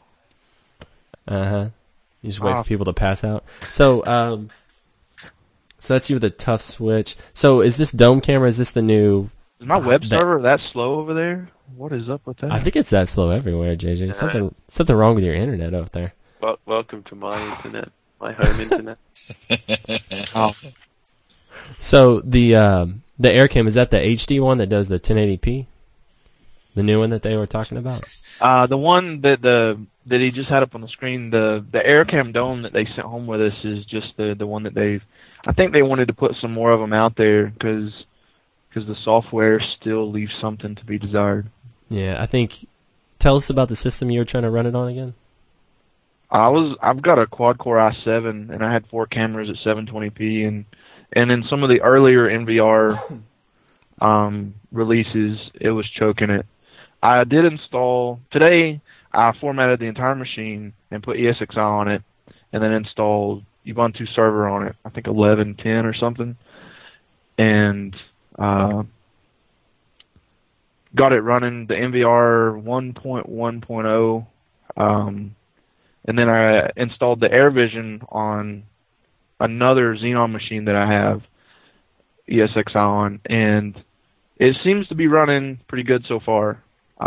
You just wait for people to pass out. So that's you with a Tough Switch. So is this dome camera? Is this the new? Is my web that- server that slow over there? What is up with that? I think it's that slow everywhere, JJ. Something wrong with your internet out there. Well, welcome to my internet, my home internet. Oh. So the Aircam, is that the HD one that does the 1080p? The new one that they were talking about? The one that he just had up on the screen, the Aircam Dome that they sent home with us is just the one that I think they wanted to put some more of them out there because the software still leaves something to be desired. Yeah, I think. Tell us about the system you were trying to run it on again. I've got a quad core i7 and I had 4 cameras at 720p and in some of the earlier NVR releases it was choking it. I did install today. I formatted the entire machine and put ESXi on it, and then installed Ubuntu server on it. I think 11.10 or something, and got it running the NVR 1.1.0, and then I installed the AirVision on another Xenon machine that I have ESXi on, and it seems to be running pretty good so far.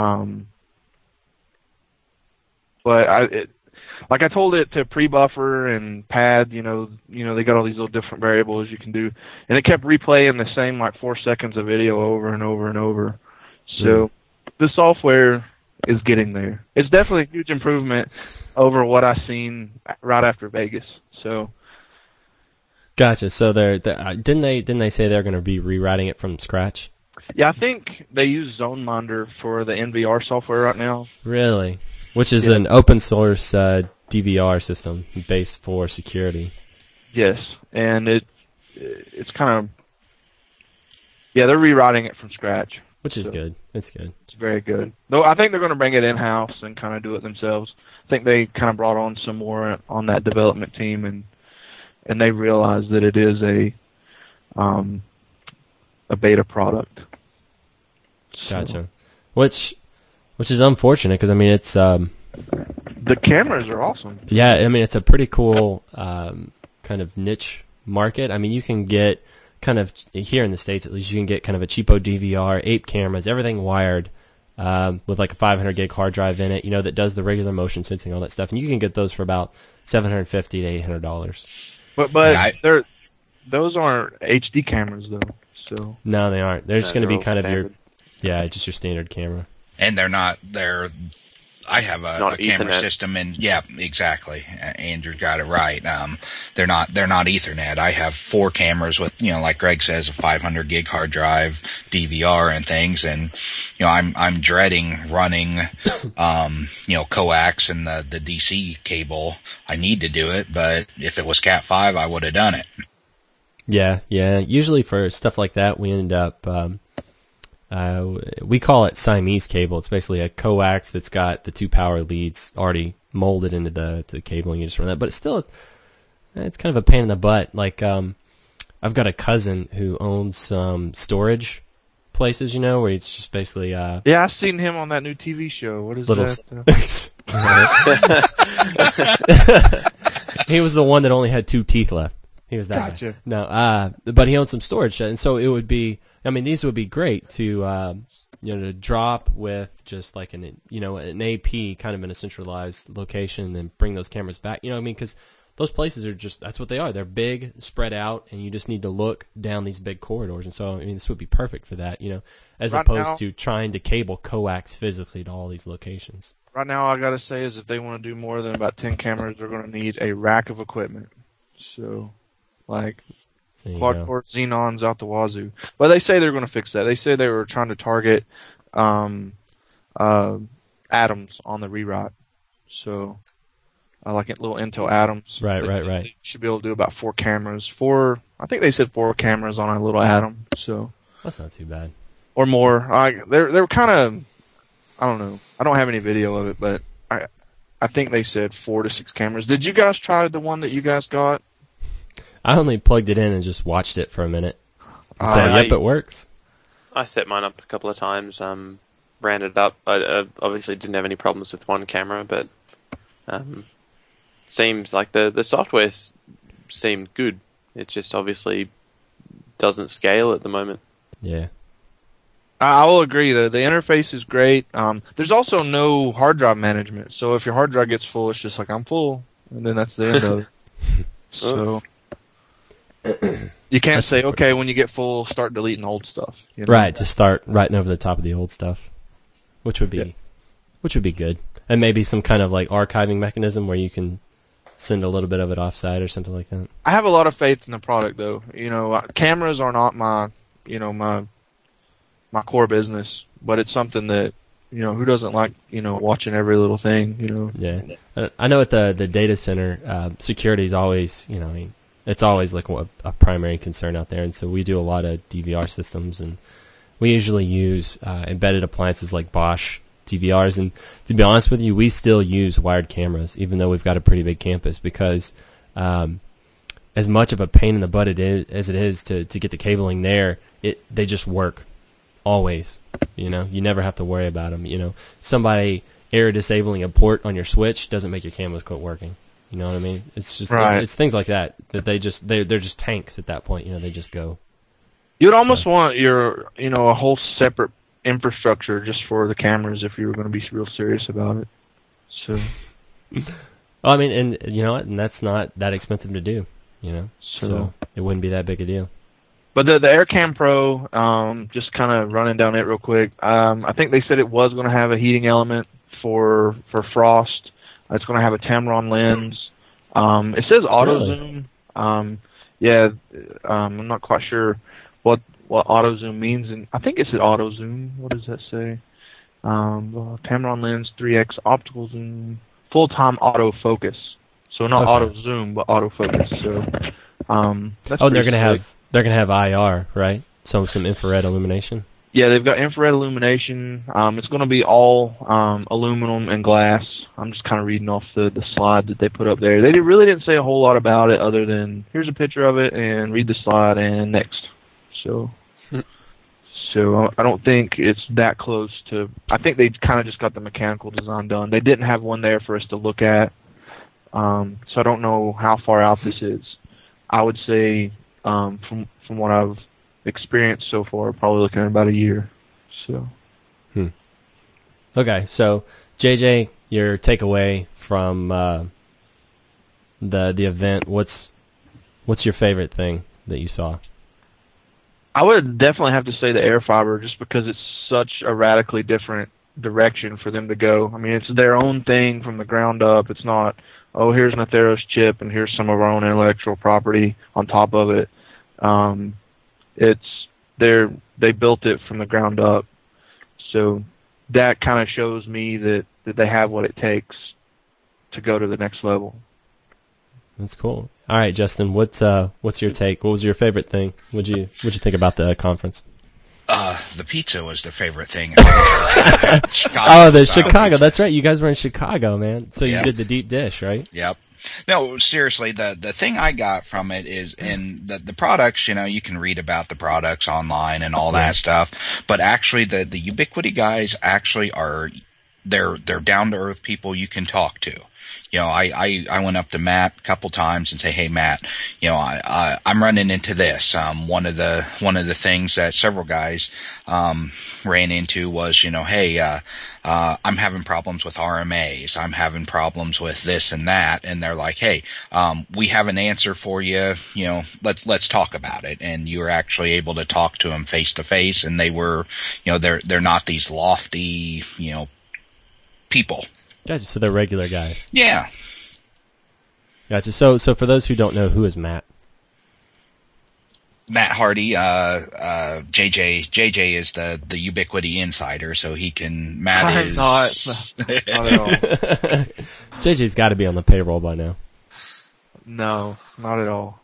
But like I told it to pre-buffer and pad, you know, they got all these little different variables you can do, and it kept replaying the same like 4 seconds of video over and over and over. So the software is getting there. It's definitely a huge improvement over what I seen right after Vegas. So. Gotcha. So didn't they say they're going to be rewriting it from scratch? Yeah, I think they use ZoneMinder for the NVR software right now. Really? Which is an open source DVR system based for security. Yes, and it's kind of they're rewriting it from scratch, which is good. It's good. It's very good. Though I think they're going to bring it in house and kind of do it themselves. I think they kind of brought on some more on that development team, and they realized that it is a beta product. Gotcha. Which is unfortunate because I mean it's the cameras are awesome. Yeah, I mean it's a pretty cool kind of niche market. I mean you can get kind of here in the States at least you can get kind of a cheapo DVR, 8 cameras, everything wired with like a 500 gig hard drive in it, you know, that does the regular motion sensing, all that stuff, and you can get those for about $750 to $800. But those aren't HD cameras though. So no, they aren't. They're just going to be kind standard. of just your standard camera. And I have a camera Ethernet. system, and yeah, exactly. Andrew got it right. They're not Ethernet. I have 4 cameras with, like Greg says, a 500 gig hard drive, DVR and things, and I'm dreading running, coax and the DC cable. I need to do it, but if it was Cat 5, I would have done it. Yeah. Usually for stuff like that, we end up. We call it Siamese cable. It's basically a coax that's got the 2 power leads already molded into the cable, and you just run that. But it's kind of a pain in the butt. Like, I've got a cousin who owns some storage places, where it's just basically yeah, I've seen him on that new TV show. What is that? He was the one that only had 2 teeth left. He was that Gotcha. guy. No, but he owns some storage, and so it would be. I mean, these would be great to to drop with just like an AP kind of in a centralized location and bring those cameras back. Because those places are just, that's what they are. They're big, spread out, and you just need to look down these big corridors. And so, I mean, this would be perfect for that, as Right opposed now- to trying to cable coax physically to all these locations. Right now, I gotta say is if they want to do more than about 10 cameras, they're going to need a rack of equipment. So, like, So, quad core Xenons out the wazoo. But they say they're going to fix that. They say they were trying to target atoms on the rewrite. So, like little Intel atoms. Right, They right, said right. they should be able to do about 4 cameras. I think they said 4 cameras on a little atom. So, That's not too bad. or more. They were kind of, I don't know. I don't have any video of it, but I think they said 4 to 6 cameras. Did you guys try the one that you guys got? I only plugged it in and just watched it for a minute. And said, yep, it works. I set mine up a couple of times, ran it up. I obviously didn't have any problems with one camera, but seems like the software seemed good. It just obviously doesn't scale at the moment. Yeah. I will agree, though. The interface is great. There's also no hard drive management. So if your hard drive gets full, it's just like, I'm full. And then that's the end of it. So you can't say, okay, when you get full, start deleting old stuff. You know? Right, just start writing over the top of the old stuff, which would be good. And maybe some kind of like archiving mechanism where you can send a little bit of it offsite or something like that. I have a lot of faith in the product, though. Cameras are not my core business, but it's something that, who doesn't like, watching every little thing, Yeah. I know at the data center, security is always, it's always like a primary concern out there. And so we do a lot of DVR systems, and we usually use embedded appliances like Bosch DVRs. And to be honest with you, we still use wired cameras, even though we've got a pretty big campus, because as much of a pain in the butt as it is to get the cabling there, they just work. Always, you never have to worry about them. Somebody error disabling a port on your switch doesn't make your cameras quit working. You know what I mean? It's just right. It's things like that they're just tanks at that point. They just go. You'd almost want your a whole separate infrastructure just for the cameras if you were going to be real serious about it. So, I mean, and you know what? And that's not that expensive to do. So it wouldn't be that big a deal. But the AirCam Pro, just kind of running down it real quick. I think they said it was going to have a heating element for frost. It's going to have a Tamron lens. It says auto zoom. I'm not quite sure what auto zoom means, and I think it said auto zoom. What does that say? Tamron lens, 3x optical zoom, full-time autofocus. So not auto zoom, but autofocus. So that's they're gonna have IR, right? So some infrared illumination. Yeah, they've got infrared illumination. It's going to be all aluminum and glass. I'm just kind of reading off the slide that they put up there. They really didn't say a whole lot about it other than here's a picture of it and read the slide and next. So I don't think it's that close to. I think they kind of just got the mechanical design done. They didn't have one there for us to look at. So I don't know how far out this is. I would say from what I've experienced so far, probably looking at about a year. So. Okay, so JJ, your takeaway from the event, what's your favorite thing that you saw? I would definitely have to say the air fiber, just because it's such a radically different direction for them to go. I mean, it's their own thing from the ground up. It's not, oh, here's an Atheros chip and here's some of our own intellectual property on top of it. They built it from the ground up. So that kind of shows me that they have what it takes to go to the next level. That's cool. All right, Justin, what's your take? What was your favorite thing? What'd you think about the conference? The pizza was the favorite thing. Chicago. That's right. You guys were in Chicago, man. So you did the deep dish, right? Yep. No, seriously, the thing I got from it is in the products, you can read about the products online and all that stuff, but actually the Ubiquiti guys actually they're down to earth people you can talk to. I went up to Matt a couple times and say, hey, Matt, I'm running into this. One of the things that several guys, ran into was, hey, I'm having problems with RMAs. I'm having problems with this and that. And they're like, hey, we have an answer for you. Let's talk about it. And you were actually able to talk to them face to face. And they were, they're not these lofty, people. Gotcha. So they're regular guys. Yeah. Gotcha. So for those who don't know, who is Matt? Matt Hardy, JJ is the Ubiquity insider, so he can. Matt is not at all. JJ's got to be on the payroll by now. No, not at all.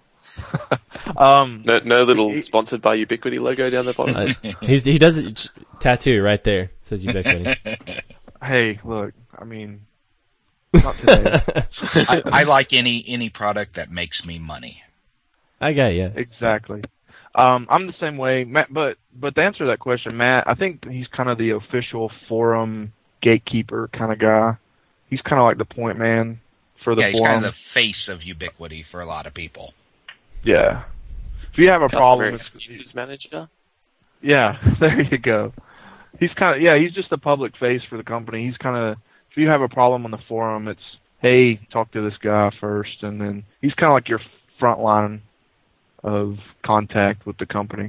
No little sponsored by Ubiquity logo down the bottom. He does it tattoo right there. Says Ubiquity. Hey, look, I mean, not today. I like any product that makes me money. I got you. Exactly. I'm the same way, Matt. But to answer that question, Matt, I think he's kind of the official forum gatekeeper kind of guy. He's kind of like the point man for the forum. Yeah, he's kind of the face of Ubiquity for a lot of people. Yeah. If you have a problem with excuses manager. Yeah, there you go. He's he's just the public face for the company. He's kind of, if you have a problem on the forum, it's, hey, talk to this guy first, and then he's kind of like your front line of contact with the company.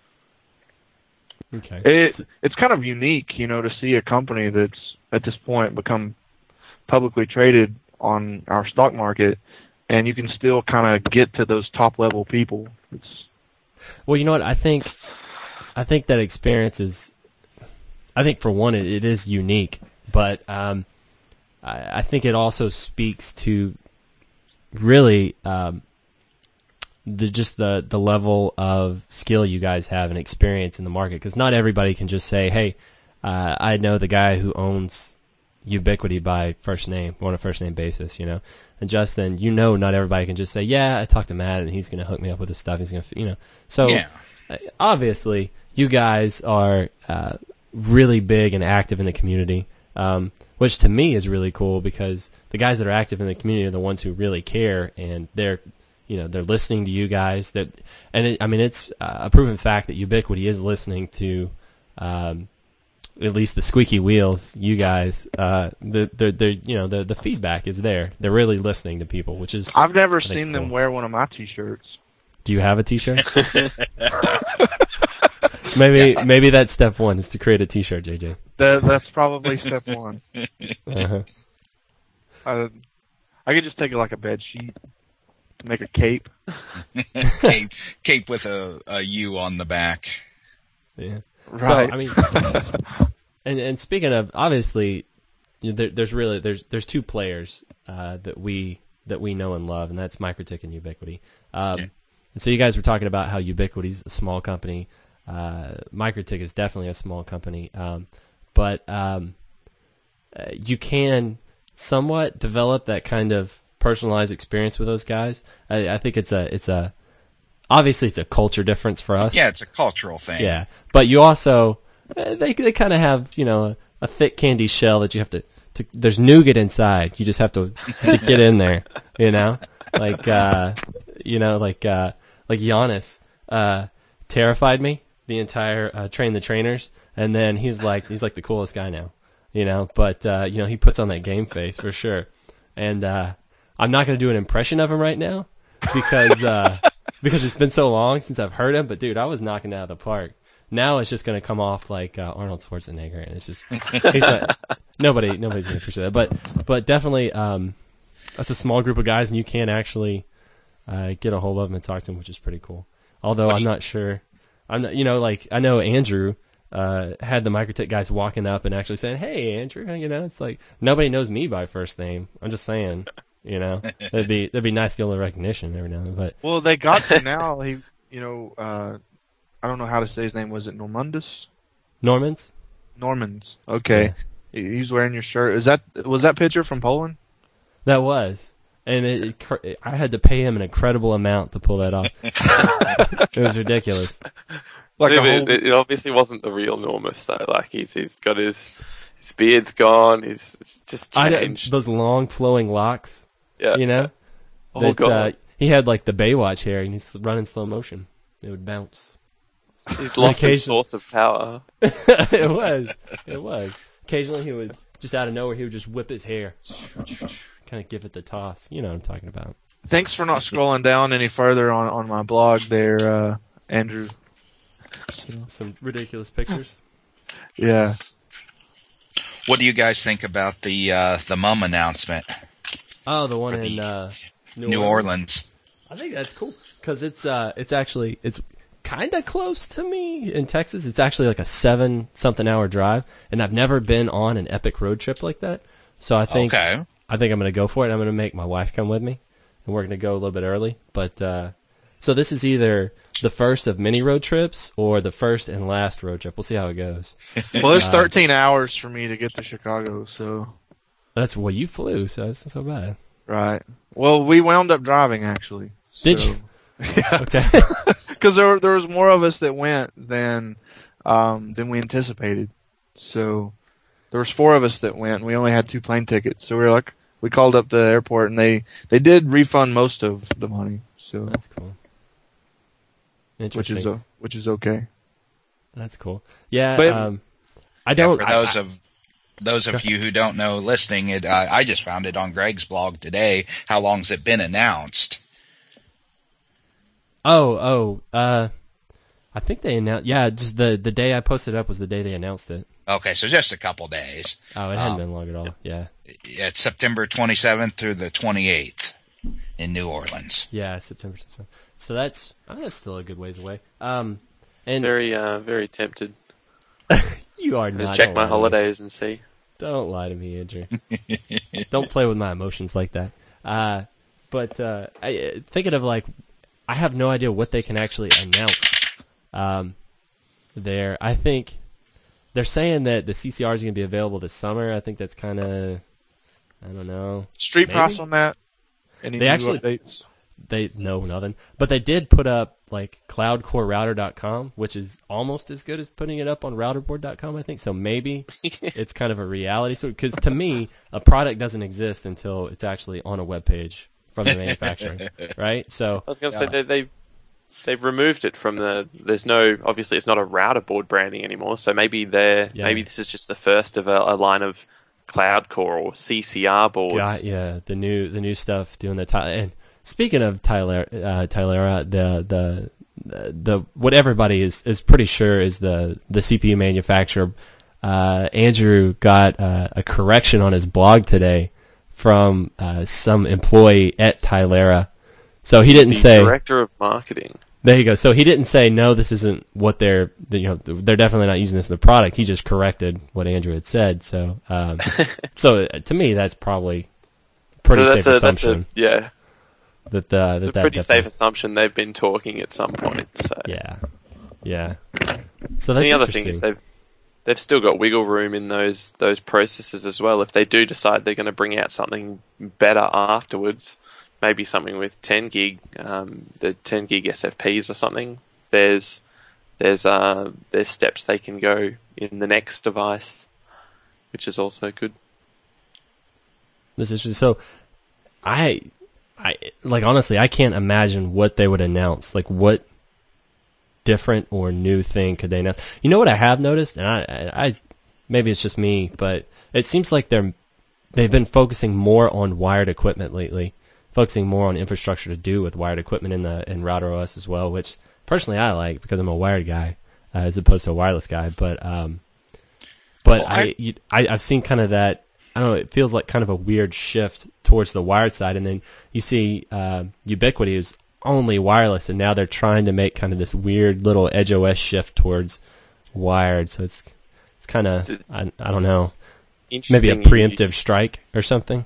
Okay. It's kind of unique, to see a company that's at this point become publicly traded on our stock market, and you can still kind of get to those top level people. Well, you know what? I think that experience is, I think for one, it is unique, but I think it also speaks to really the level of skill you guys have and experience in the market, because not everybody can just say, hey, I know the guy who owns Ubiquity by first name, on a first name basis, And Justin, not everybody can just say, yeah, I talked to Matt and he's going to hook me up with this stuff. He's going to, So yeah. Obviously, you guys are really big and active in the community, which to me is really cool, because the guys that are active in the community are the ones who really care, and they're listening to you guys. It's a proven fact that Ubiquity is listening to at least the squeaky wheels. You guys, the feedback is there. They're really listening to people, which is. I've never seen them wear one of my T-shirts. Do you have a T-shirt? Maybe that's step one, is to create a T-shirt, JJ. That's probably step one. Uh-huh. I could just take it like a bed sheet, make a cape. cape with a U on the back. Yeah. Right. So, and speaking of, obviously, there's two players that we know and love, and that's Microtik and Ubiquity. And so you guys were talking about how Ubiquity's a small company. Microtik is definitely a small company, but you can somewhat develop that kind of personalized experience with those guys. I think it's obviously it's a culture difference for us. Yeah, it's a cultural thing. Yeah, but you also they kind of have a thick candy shell that you have to there's nougat inside. You just have to get in there, like Giannis terrified me the entire Train the Trainers, and then he's like the coolest guy now, but he puts on that game face for sure, and I'm not going to do an impression of him right now because it's been so long since I've heard him, but dude, I was knocking it out of the park. Now it's just going to come off like Arnold Schwarzenegger, and it's just nobody's going to appreciate that, but definitely that's a small group of guys, and you can actually get a hold of them and talk to them, which is pretty cool. Although I'm not sure. I know Andrew had the Microtik guys walking up and actually saying, "Hey, Andrew," it's like nobody knows me by first name. I'm just saying, that'd be nice to get a little recognition every now and then. But well, they got to now. He, I don't know how to say his name. Was it Normandus? Normans. Okay, yeah. He's wearing your shirt. Was that picture from Poland? That was. And I had to pay him an incredible amount to pull that off. It was ridiculous. It obviously wasn't the real Normus though. Like he's got his His beard's gone. It's just changed. Those long flowing locks. Yeah. You know. Oh God. He had like the Baywatch hair, and he's running slow motion. It would bounce. He's lost his source of power. It was. Occasionally he would, just out of nowhere, he would just whip his hair. Kind of give it the toss. You know what I'm talking about. Thanks for not scrolling down any further on my blog there, Andrew. Some ridiculous pictures. Yeah. What do you guys think about the Mum announcement? Oh, the one in New Orleans. I think that's cool because it's kind of close to me in Texas. It's actually like a 7-something hour drive, and I've never been on an epic road trip like that. So I think I'm going to go for it. I'm going to make my wife come with me, and we're going to go a little bit early. But so this is either the first of many road trips or the first and last road trip. We'll see how it goes. Well, it's 13 hours for me to get to Chicago, so That's you flew, so it's not so bad. right. Well, we wound up driving actually. Did you? Yeah. Okay. Because there was more of us that went than we anticipated. So there was 4 of us that went, and we only had 2 plane tickets. So we called up the airport, and they did refund most of the money. So That's cool. Interesting. which is okay. That's cool. Yeah. But- I don't. For those of you who don't know listening, I just found it on Greg's blog today. How long's it been announced? I think they announced. Yeah, just the day I posted up was the day they announced it. Okay, so just a couple days. Oh, it hadn't been long at all. Yeah. It's September 27th through the 28th in New Orleans. Yeah, September. So that's still a good ways away. And Very tempted. you are Just not. check don't my lie to me. holidays and see. Don't lie to me, Andrew. Don't play with my emotions like that. But thinking of like, I have no idea what they can actually announce. There, I think they're saying that the CCR is going to be available this summer. I think that's kind of, I don't know. Street Maybe? price on that? Any They new actually- updates? They know nothing, but they did put up like cloudcorerouter.com, which is almost as good as putting it up on routerboard.com, I think. So maybe it's kind of a reality. So, because to me, a product doesn't exist until it's actually on a web page from the manufacturer, right? So I was going to say they've removed it from the. There's no obviously it's not a router board branding anymore. So maybe maybe this is just the first of a line of cloud core or CCR boards. the new stuff doing the and speaking of Tylera, the what everybody is pretty sure is the CPU manufacturer. Andrew got a correction on his blog today from some employee at Tylera. So he didn't say director of marketing. There you go. So he didn't say no. This isn't what they're definitely not using this in the product. He just corrected what Andrew had said. So so to me that's probably pretty safe assumption. Yeah. It's a pretty safe assumption they've been talking at some point. So yeah. So that's the other thing interesting. is they've still got wiggle room in those processors as well. If they do decide they're going to bring out something better afterwards, maybe something with 10 gig, the 10 gig SFPs or something. There's steps they can go in the next device, which is also good. This is just, so I like honestly I can't imagine what they would announce. Like what different or new thing could they announce? You know what I have noticed, and I maybe it's just me, but it seems like they've been focusing more on wired equipment lately, focusing more on infrastructure to do with wired equipment in Router OS as well, which personally I like because I'm a wired guy as opposed to a wireless guy. But I've seen kind of that. I don't know. It feels like kind of a weird shift towards the wired side, and then you see Ubiquiti is only wireless, and now they're trying to make kind of this weird little Edge OS shift towards wired. So it's kind of I don't know, maybe a preemptive strike or something.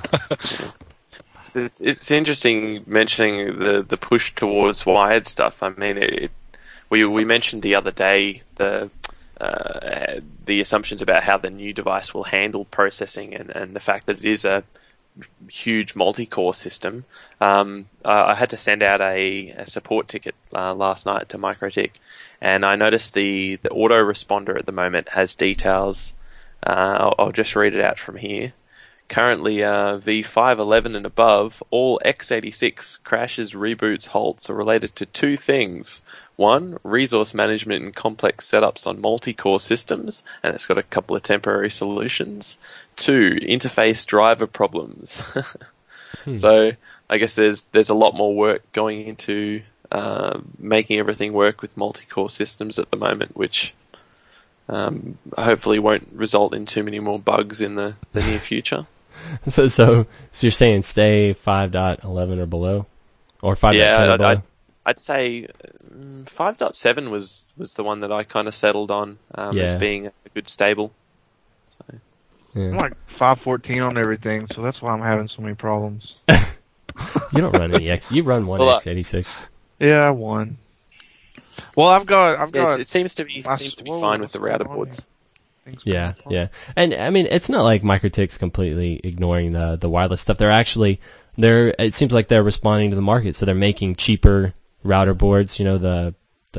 It's interesting mentioning the push towards wired stuff. I mean, we mentioned the other day the assumptions about how the new device will handle processing and the fact that it is a huge multi-core system. I had to send out a support ticket last night to MikroTik, and I noticed the autoresponder at the moment has details I'll just read it out from here. Currently, V511 and above, all x86 crashes, reboots, halts are related to two things. One, resource management and complex setups on multi-core systems, and it's got a couple of temporary solutions. Two, interface driver problems. So I guess there's a lot more work going into making everything work with multi-core systems at the moment, which hopefully won't result in too many more bugs in the near future. So you're saying stay 5.11 or below, or 5.10 or below? I'd say 5.7 was the one that I kind of settled on as being a good stable. So. I'm like 5.14 on everything, so that's why I'm having so many problems. You don't run any X. You run one x86. Yeah, one. Well, I've got. It seems to be fine with the router boards. Yeah. And I mean, it's not like MikroTik's completely ignoring the wireless stuff. It seems like they're responding to the market, so they're making cheaper router boards. You know, the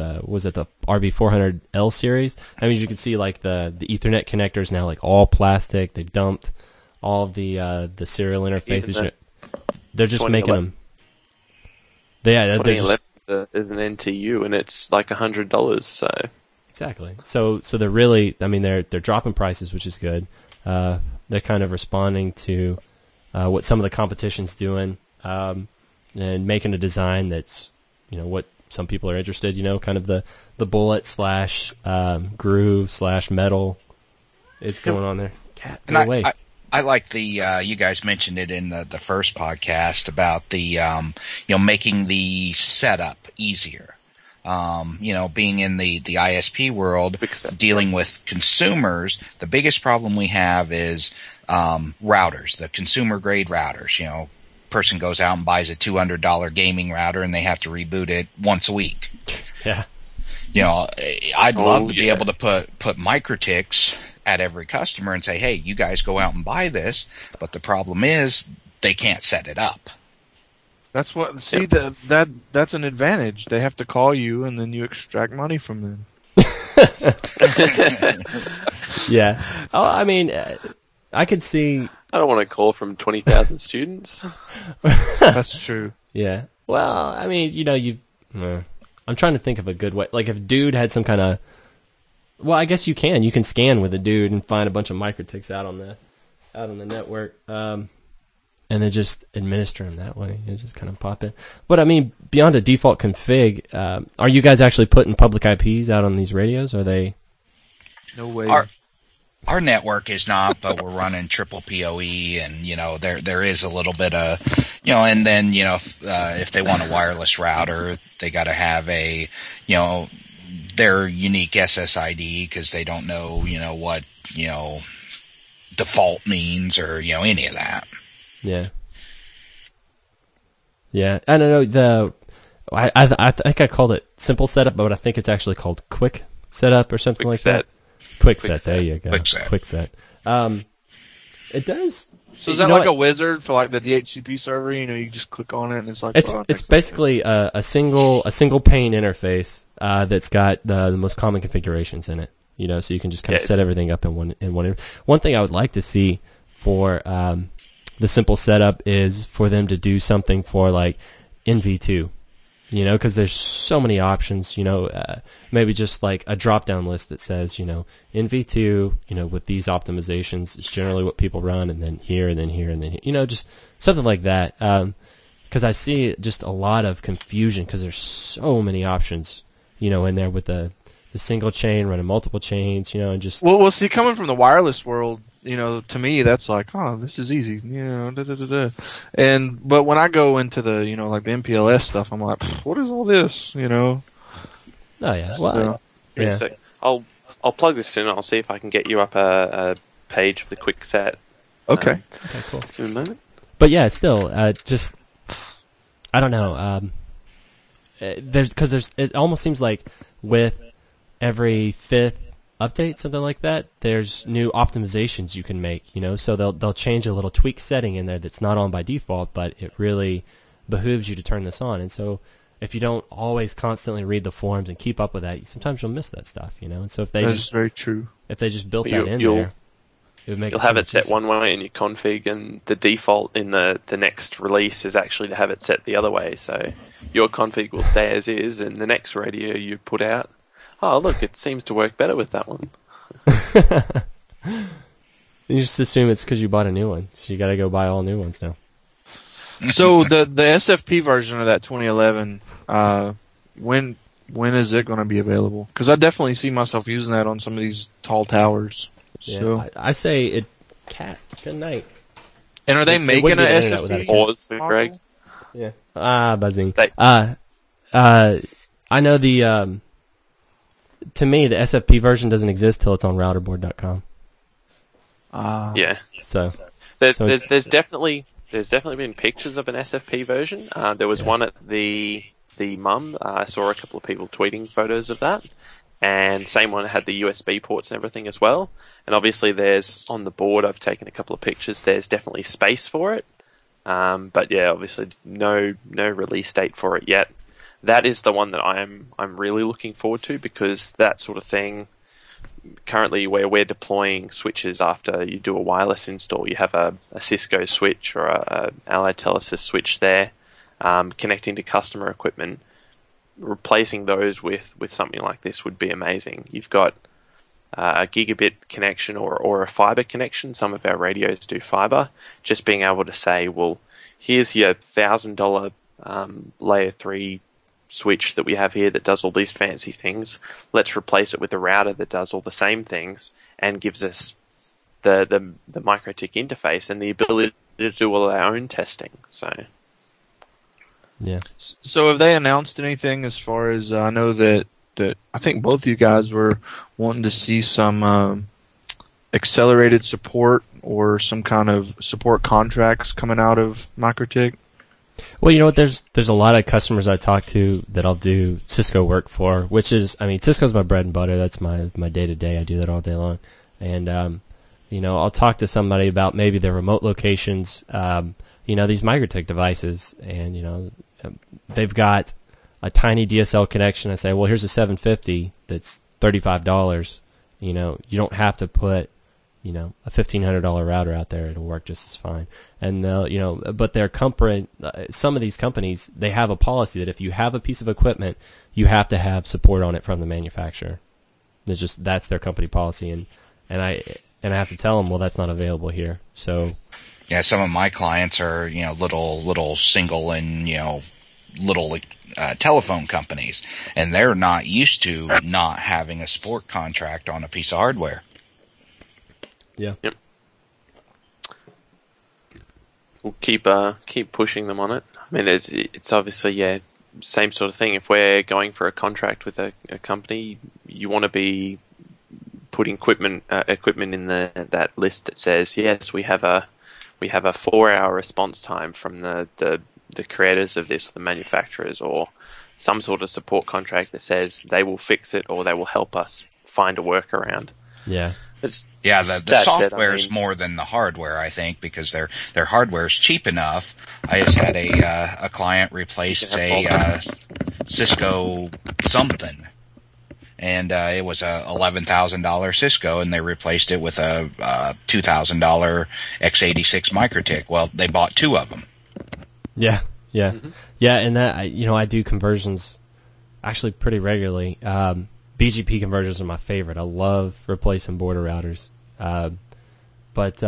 RB400L series. I mean, you can see like the Ethernet connectors now like all plastic. They dumped all of the serial interfaces. They're just making them. 2011 is an NTU, and it's like $100. So. Exactly. So they're really, I mean, they're dropping prices, which is good. They're kind of responding to what some of the competition's doing, and making a design that's, you know, what some people are interested. You know, kind of the bullet / groove / metal is going on there. Cat, go away. I like the you guys mentioned it in the first podcast about the making the setup easier. Being in the ISP world, dealing with consumers, the biggest problem we have is routers, the consumer grade routers. You know, person goes out and buys a $200 gaming router and they have to reboot it once a week. Yeah. You know, I'd love to be able to put MikroTiks at every customer and say, hey, you guys go out and buy this, but the problem is they can't set it up. That's what. See, that's an advantage. They have to call you, and then you extract money from them. Yeah. Oh, I mean, I could see. I don't want to call from 20,000 students. That's true. Yeah. Well, I mean, you know, I'm trying to think of a good way. Like, if a dude had some kind of. Well, I guess you can. You can scan with a dude and find a bunch of MikroTiks out on the network. And then just administer them that way. You just kind of pop it. But I mean, beyond a default config, are you guys actually putting public IPs out on these radios? Are they? No way. Our network is not, but we're running triple PoE, and you know there is a little bit of, you know, and then you know if they want a wireless router, they got to have a, you know, their unique SSID because they don't know, you know, what, you know, default means or, you know, any of that. Yeah. Yeah. I don't know. I think I called it simple setup, but I think it's actually called quick setup or something like that. Quick set. There you go. Quick set. It does. So is that like a wizard for like the DHCP server? You know, you just click on it and it's like. It's basically a single pane interface that's got the most common configurations in it. You know, so you can just kind of set everything up in one. One thing I would like to see for the simple setup is for them to do something for like NV2, you know, because there's so many options, you know, maybe just like a drop-down list that says, you know, NV2, you know, with these optimizations, it's generally what people run, and then here, and then here, and then here, you know, just something like that. Because I see just a lot of confusion because there's so many options, you know, in there with the single chain running multiple chains, you know, and just... Well, see, coming from the wireless world, you know, to me, that's like, oh, this is easy, you know, but when I go into the, you know, like the MPLS stuff, I'm like, what is all this, you know? Oh, yeah. Well, yeah. So I'll plug this in and I'll see if I can get you up a page of the quick set. Okay. Okay, cool. In a moment. But yeah, still, just, I don't know, it almost seems like with every fifth update, something like that, there's new optimizations you can make, you know, so they'll change a little tweak setting in there that's not on by default, but it really behooves you to turn this on. And so if you don't always constantly read the forums and keep up with that, sometimes you'll miss that stuff, you know. And so if they that's very true. If they just built that in there, It would make You'll so have it much set easier. one way in your config, and the default in the next release is actually to have it set the other way. So your config will stay as is, and the next radio you put out, oh look, it seems to work better with that one. You just assume it's because you bought a new one, so you got to go buy all new ones now. So the SFP version of that 2011, when is it going to be available? Because I definitely see myself using that on some of these tall towers. Yeah, So, I say it. Cat. Good night. and are they it making wouldn't an be internet without a SFP? cat. Pause, module? Greg. Yeah. Buzzing. They- I know the. To me, the SFP version doesn't exist till it's on routerboard.com. Yeah. So. There's definitely been pictures of an SFP version. There was one at the MUM. I saw a couple of people tweeting photos of that, and same one had the USB ports and everything as well. And obviously, there's on the board. I've taken a couple of pictures. There's definitely space for it, but yeah, obviously no release date for it yet. That is the one that I'm really looking forward to, because that sort of thing. Currently, where we're deploying switches after you do a wireless install, you have a Cisco switch or a Allied Telesys switch there, connecting to customer equipment. Replacing those with something like this would be amazing. You've got a gigabit connection or a fiber connection. Some of our radios do fiber. Just being able to say, well, here's your $1,000 layer 3 switch that we have here that does all these fancy things. Let's replace it with a router that does all the same things and gives us the MikroTik interface and the ability to do all our own testing. So, Yeah. So have they announced anything as far as I know that I think both of you guys were wanting to see some accelerated support or some kind of support contracts coming out of MikroTik? Well, you know what? There's a lot of customers I talk to that I'll do Cisco work for, which is, I mean, Cisco's my bread and butter. That's my day to day. I do that all day long, and I'll talk to somebody about maybe their remote locations. These MikroTik devices, and they've got a tiny DSL connection. I say, well, here's a 750 that's $35. You don't have to put a $1,500 router out there. It'll work just as fine. And but some of these companies, they have a policy that if you have a piece of equipment, you have to have support on it from the manufacturer. That's their company policy, and I have to tell them, well, that's not available here. So yeah, some of my clients are little single and little telephone companies, and they're not used to not having a support contract on a piece of hardware. yeah. yep. We'll keep pushing them on it. I mean, it's obviously same sort of thing. If we're going for a contract with a company, you want to be putting equipment in that list that says, yes, we have a 4-hour response time from the creators of this, the manufacturers, or some sort of support contract that says they will fix it or they will help us find a workaround. Yeah. The software is more than the hardware, I think, because their hardware is cheap enough. I just had a client replaced a Cisco something, and it was a $11,000 Cisco, and they replaced it with a $2,000 x86 MikroTik. Well, they bought two of them. Yeah. And that I do conversions actually pretty regularly. BGP conversions are my favorite. I love replacing border routers. But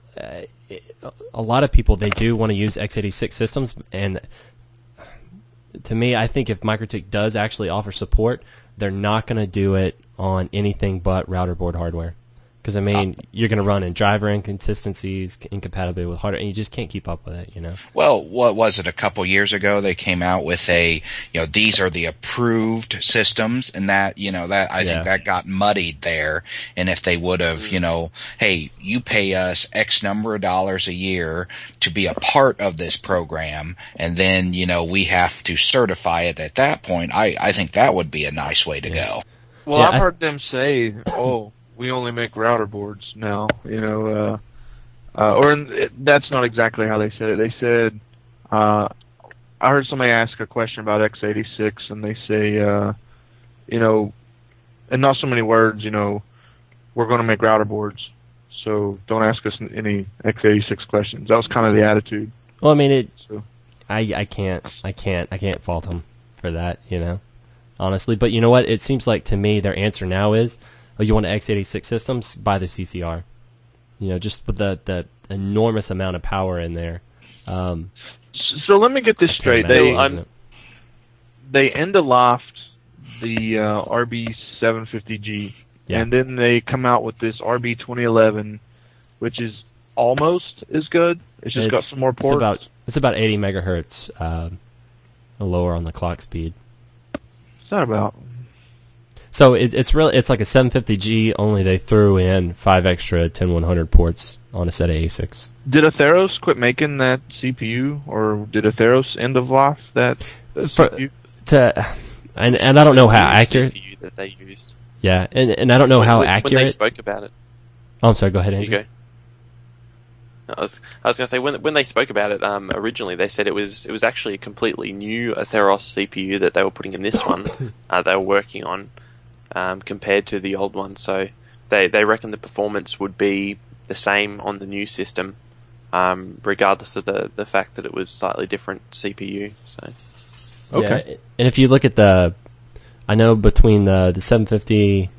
a lot of people, they do want to use x86 systems, and to me, I think if MikroTik does actually offer support, they're not going to do it on anything but router board hardware. Because, you're going to run in driver inconsistencies, incompatibility with hardware, and you just can't keep up with it, Well, what was it, a couple years ago, they came out with these are the approved systems, and that, I think that got muddied there. And if they would have, hey, you pay us X number of dollars a year to be a part of this program, and then, we have to certify it at that point, I think that would be a nice way to go. Well, I've heard them say, we only make router boards now, that's not exactly how they said it. They said, I heard somebody ask a question about x86, and they say, in not so many words, we're going to make router boards. so don't ask us any x86 questions. That was kind of the attitude. Well, I mean, So. I can't fault them for that, honestly. But you know what? It seems like to me their answer now is, oh, you want x86 systems? Buy the CCR. Just with the enormous amount of power in there. So let me get this straight. They end of loft the RB750G, and then they come out with this RB2011, which is almost as good. It's got some more ports. It's about 80 megahertz lower on the clock speed. What's that about? So it's like a 750G, only they threw in 5 extra 10100 ports on a set of ASICs. Did Atheros quit making that CPU, or did Atheros end of life that CPU? And I don't know how accurate CPU that they used. Yeah, and I don't know how accurate. When they spoke about it. Oh, I'm sorry. Go ahead, Andrew. You go. I was going to say when they spoke about it originally, they said it was actually a completely new Atheros CPU that they were putting in this one. They were working on compared to the old one, so they reckon the performance would be the same on the new system, regardless of the fact that it was slightly different CPU. So okay, yeah, and if you look at I know between the 750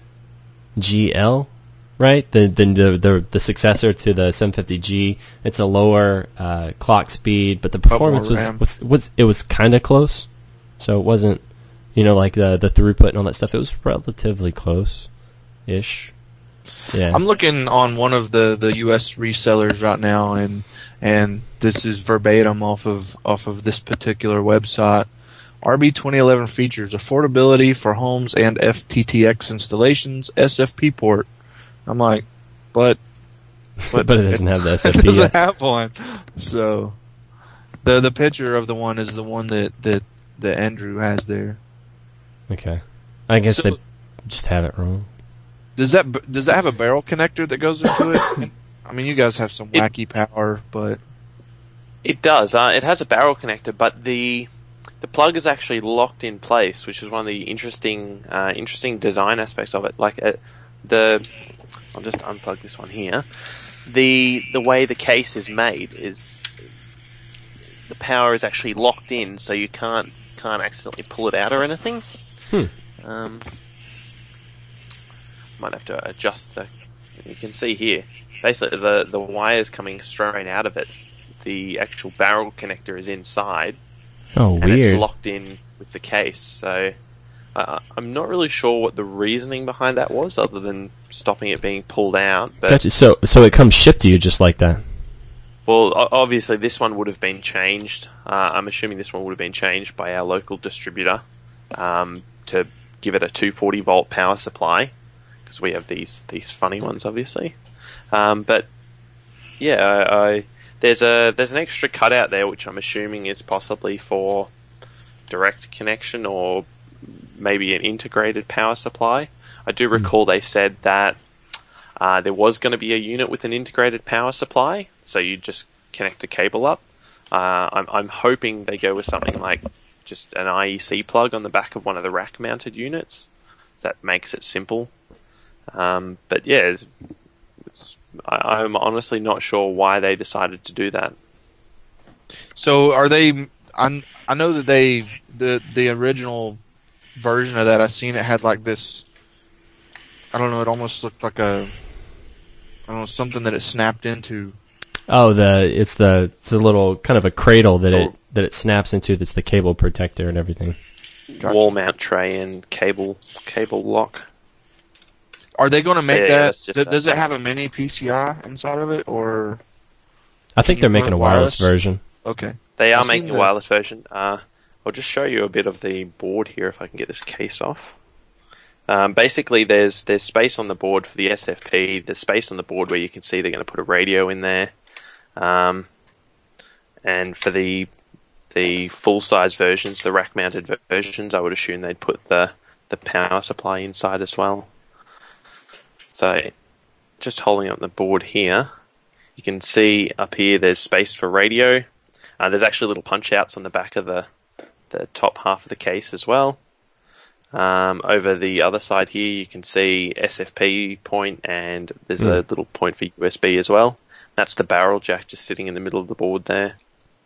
GL. Right, the successor to the 750G, it's a lower clock speed, but the performance was kind of close. So it wasn't, like the throughput and all that stuff. It was relatively close-ish. Yeah. I'm looking on one of the US resellers right now, and this is verbatim off of this particular website. RB 2011 features affordability for homes and FTTX installations, SFP port. I'm like, but it doesn't have the SFP. It doesn't have one. So the picture of the one is the one that Andrew has there. Okay, I guess they just have it wrong. Does that have a barrel connector that goes into it? I mean, you guys have some wacky power, but it does. It has a barrel connector, but the plug is actually locked in place, which is one of the interesting design aspects of it. Like I'll just unplug this one here. The way the case is made is the power is actually locked in, so you can't accidentally pull it out or anything. Might have to adjust you can see here. Basically, the wires coming straight out of it. The actual barrel connector is inside. Oh, and weird. It's locked in with the case, so I'm not really sure what the reasoning behind that was, other than stopping it being pulled out. But gotcha. So it comes shipped to you just like that? Well, obviously this one would have been changed. I'm assuming this one would have been changed by our local distributor to give it a 240 volt power supply, because we have these funny ones, obviously. But yeah, there's an extra cutout there, which I'm assuming is possibly for direct connection or maybe an integrated power supply. I do recall they said that there was going to be a unit with an integrated power supply, so you just connect a cable up. I'm hoping they go with something like just an IEC plug on the back of one of the rack-mounted units. So that makes it simple. But yeah, I'm honestly not sure why they decided to do that. So are they? I know that the original version of that I seen it had like this. I don't know. It almost looked like something that it snapped into. Oh, it's a little kind of a cradle that it snaps into. That's the cable protector and everything. Gotcha. Wall mount tray and cable lock. Are they going to make that? Does it that. have a mini PCI inside of it, or? I think they're making a wireless version. Okay. They are making a wireless version. I'll just show you a bit of the board here if I can get this case off. Basically, there's space on the board for the SFP. There's space on the board where you can see they're going to put a radio in there. And for the full-size versions, the rack-mounted versions, I would assume they'd put the power supply inside as well. So, just holding up the board here, you can see up here there's space for radio. There's actually little punch-outs on the back of the top half of the case as well. Over the other side here, you can see SFP point, and there's a little point for USB as well. That's the barrel jack just sitting in the middle of the board there.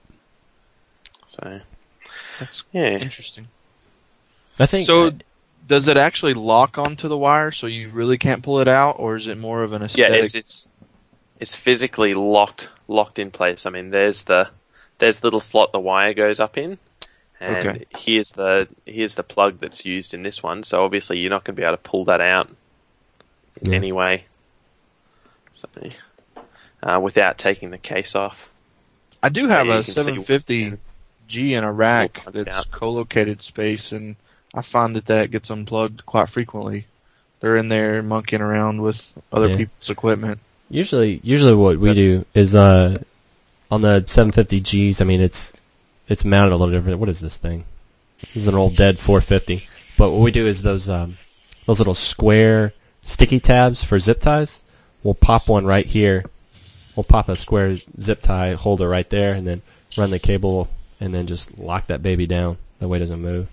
So, That's yeah. interesting. I think So, does it actually lock onto the wire so you really can't pull it out, or is it more of an aesthetic? Yeah, it's physically locked in place. I mean, there's the little slot the wire goes up in, and here's the plug that's used in this one. So obviously you're not going to be able to pull that out in any way, so, without taking the case off. I do have Yeah, a 750G in a rack that's co-located space, and I find that gets unplugged quite frequently. They're in there monkeying around with other people's equipment. Usually what we do is on the 750Gs. I mean, it's mounted a little different. What is this thing? This is an old dead 450. But what we do is those little square sticky tabs for zip ties. We'll pop one right here. We'll pop a square zip tie holder right there, and then run the cable, and then just lock that baby down. That way it doesn't move.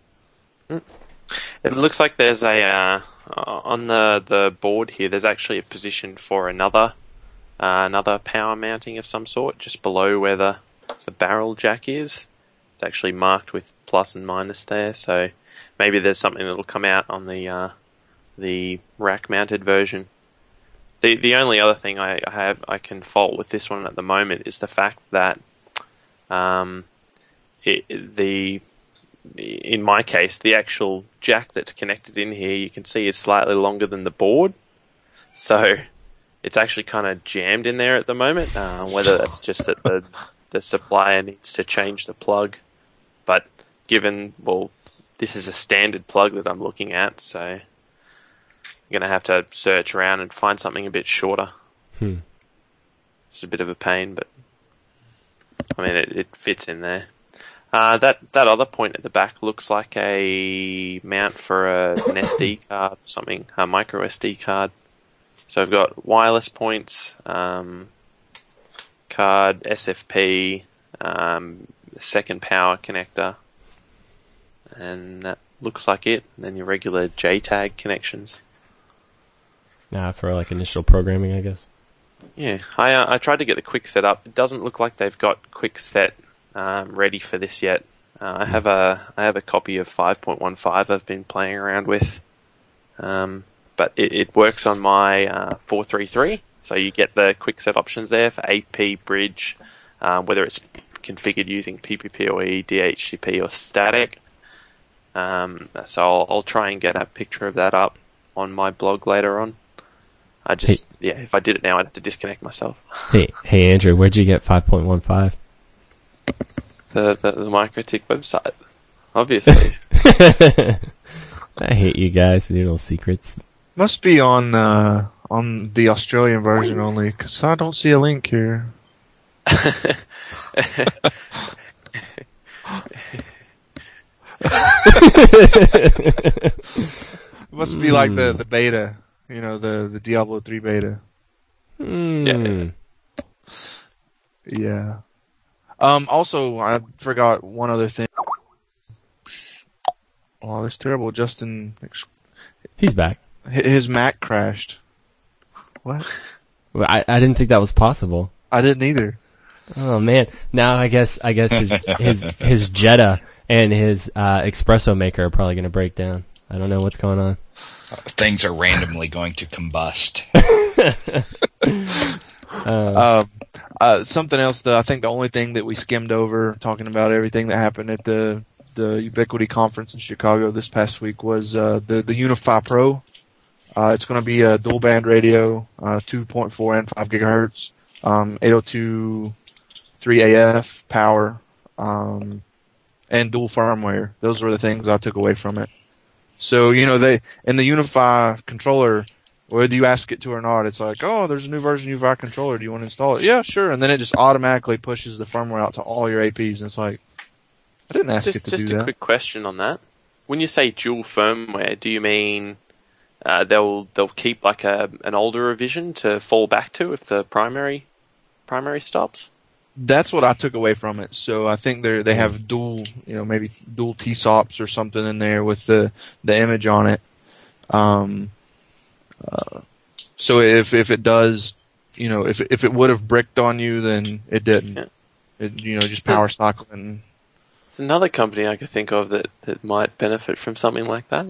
It looks like there's a on the board here. There's actually a position for another power mounting of some sort, just below where the barrel jack is. It's actually marked with plus and minus there, so maybe there's something that'll come out on the rack mounted version. The only other thing I can fault with this one at the moment is the fact that in my case, the actual jack that's connected in here, you can see is slightly longer than the board. So it's actually kind of jammed in there at the moment, whether that's just that the supplier needs to change the plug. But given, this is a standard plug that I'm looking at, so I'm going to have to search around and find something a bit shorter. It's a bit of a pain, but I mean, it fits in there. That other point at the back looks like a mount for an SD card or something, a micro SD card. So I've got wireless points, card, SFP, second power connector, and that looks like it. And then your regular JTAG connections. For like initial programming, I guess. Yeah, I tried to get the quick set up. It doesn't look like they've got quick set ready for this yet. I have a copy of 5.15 I've been playing around with, but it works on my 433. So you get the quick set options there for AP, bridge, whether it's configured using PPPoE, DHCP, or static. So I'll try and get a picture of that up on my blog later on. If I did it now, I'd have to disconnect myself. Hey Andrew, where'd you get 5.15? The MikroTik website, obviously. I hate you guys with your little secrets. Must be on the Australian version only, because I don't see a link here. It must be like the beta, the Diablo 3 beta. Yeah. Also, I forgot one other thing. Oh, that's terrible. Justin, he's back. His Mac crashed. What? Well, I didn't think that was possible. I didn't either. Oh man! Now I guess his Jetta and his espresso maker are probably going to break down. I don't know what's going on. Things are randomly going to combust. Something else that I think the only thing that we skimmed over, talking about everything that happened at the Ubiquiti conference in Chicago this past week, was the Unify Pro. It's going to be a dual band radio, 2.4 and 5 gigahertz, 802.3 AF power, and dual firmware. Those were the things I took away from it. So, they in the Unify controller, whether you ask it to or not, it's like, oh, there's a new version of Unify controller. Do you want to install it? Yeah, sure. And then it just automatically pushes the firmware out to all your APs. And it's like, I didn't ask it to do that. Just a quick question on that. When you say dual firmware, do you mean they'll keep like an older revision to fall back to if the primary stops? That's what I took away from it. So I think they have dual, maybe dual T-SOPs or something in there with the image on it. So if it does, if it would have bricked on you, then it didn't. Yeah. It, just power cycling. There's another company I could think of that might benefit from something like that.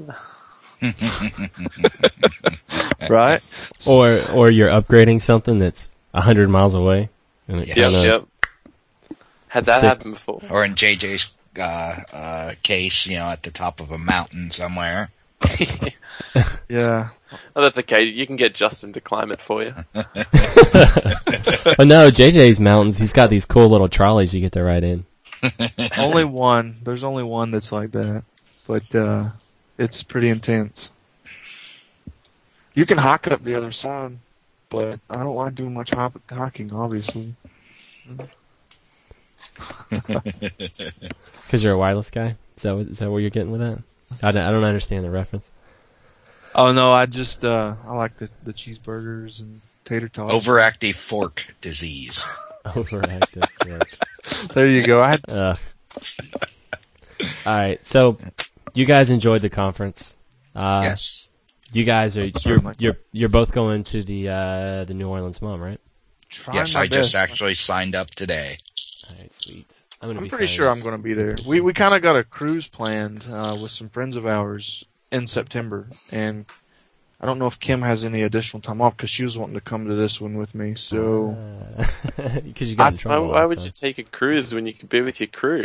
Right? Or you're upgrading something that's 100 miles away. And it Yep. Had that happen before. Or in JJ's case, at the top of a mountain somewhere. Yeah. Oh, that's okay. You can get Justin to climb it for you. Oh no, JJ's mountains. He's got these cool little trolleys you get to ride in. Only one. There's only one that's like that, but it's pretty intense. You can hike up the other side, but I don't like doing much hiking, obviously. Because you're a wireless guy? Is that where you're getting with that? I don't understand the reference. Oh no, I just I like the cheeseburgers and tater tots. Overactive fork disease. Overactive fork. There you go. All right, so you guys enjoyed the conference. Yes. You guys you're both going to the New Orleans Mom, right? Yes, I just actually signed up today. All right, sweet. I'm pretty sure I'm going to be there. We kind of got a cruise planned with some friends of ours in September, and I don't know if Kim has any additional time off because she was wanting to come to this one with me. So, because you got in trouble. Why would you take a cruise when you could be with your crew?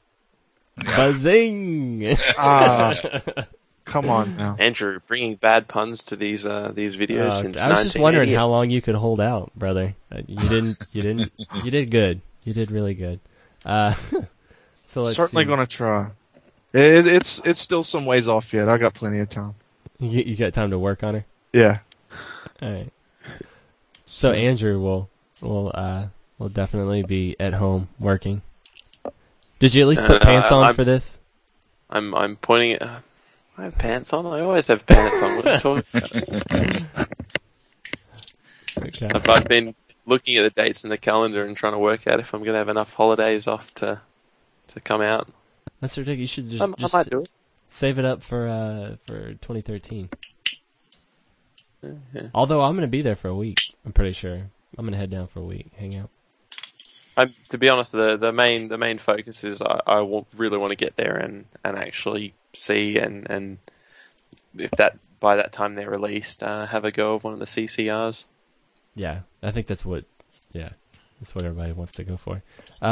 Buzzing! Come on now, Andrew, bringing bad puns to these videos since I was just wondering 1988. how long you could hold out, brother. You did good. You did really good. So let's certainly see. going to try. It's still some ways off yet. I got plenty of time. You got time to work on her? Yeah. All right. So Andrew will definitely be at home working. Did you at least put pants on for this? I'm pointing at. I have pants on. I always have pants on. What are you talking about? Okay. I've been looking at the dates in the calendar and trying to work out if I'm going to have enough holidays off to come out. That's ridiculous. You should I just might do it. save it up for 2013. Yeah. Although I'm going to be there for a week. I'm pretty sure. I'm going to head down for a week, hang out. To be honest, the main focus is I really want to get there and actually see and if that by that time they're released, have a go of one of the CCRs. Yeah, I think that's what everybody wants to go for.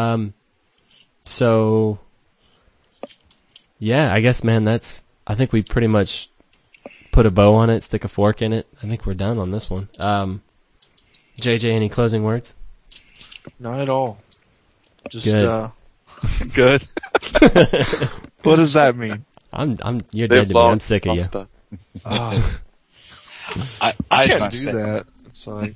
So yeah, I guess, man, I think we pretty much put a bow on it, stick a fork in it. I think we're done on this one. JJ, any closing words? Not at all. Just Good. good. What does that mean? You're dead to me. I'm sick of you. Prosper. Oh, I I was can't going do to say, that. It's like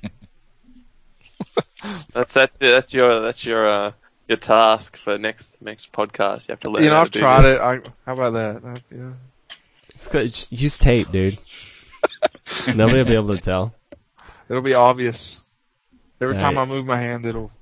That's your task for next podcast. You have to learn. How I've to do tried this. it. How about that? Yeah. It's good. Just use tape, dude. Nobody will be able to tell. It'll be obvious. Every time Right. I move my hand, it'll.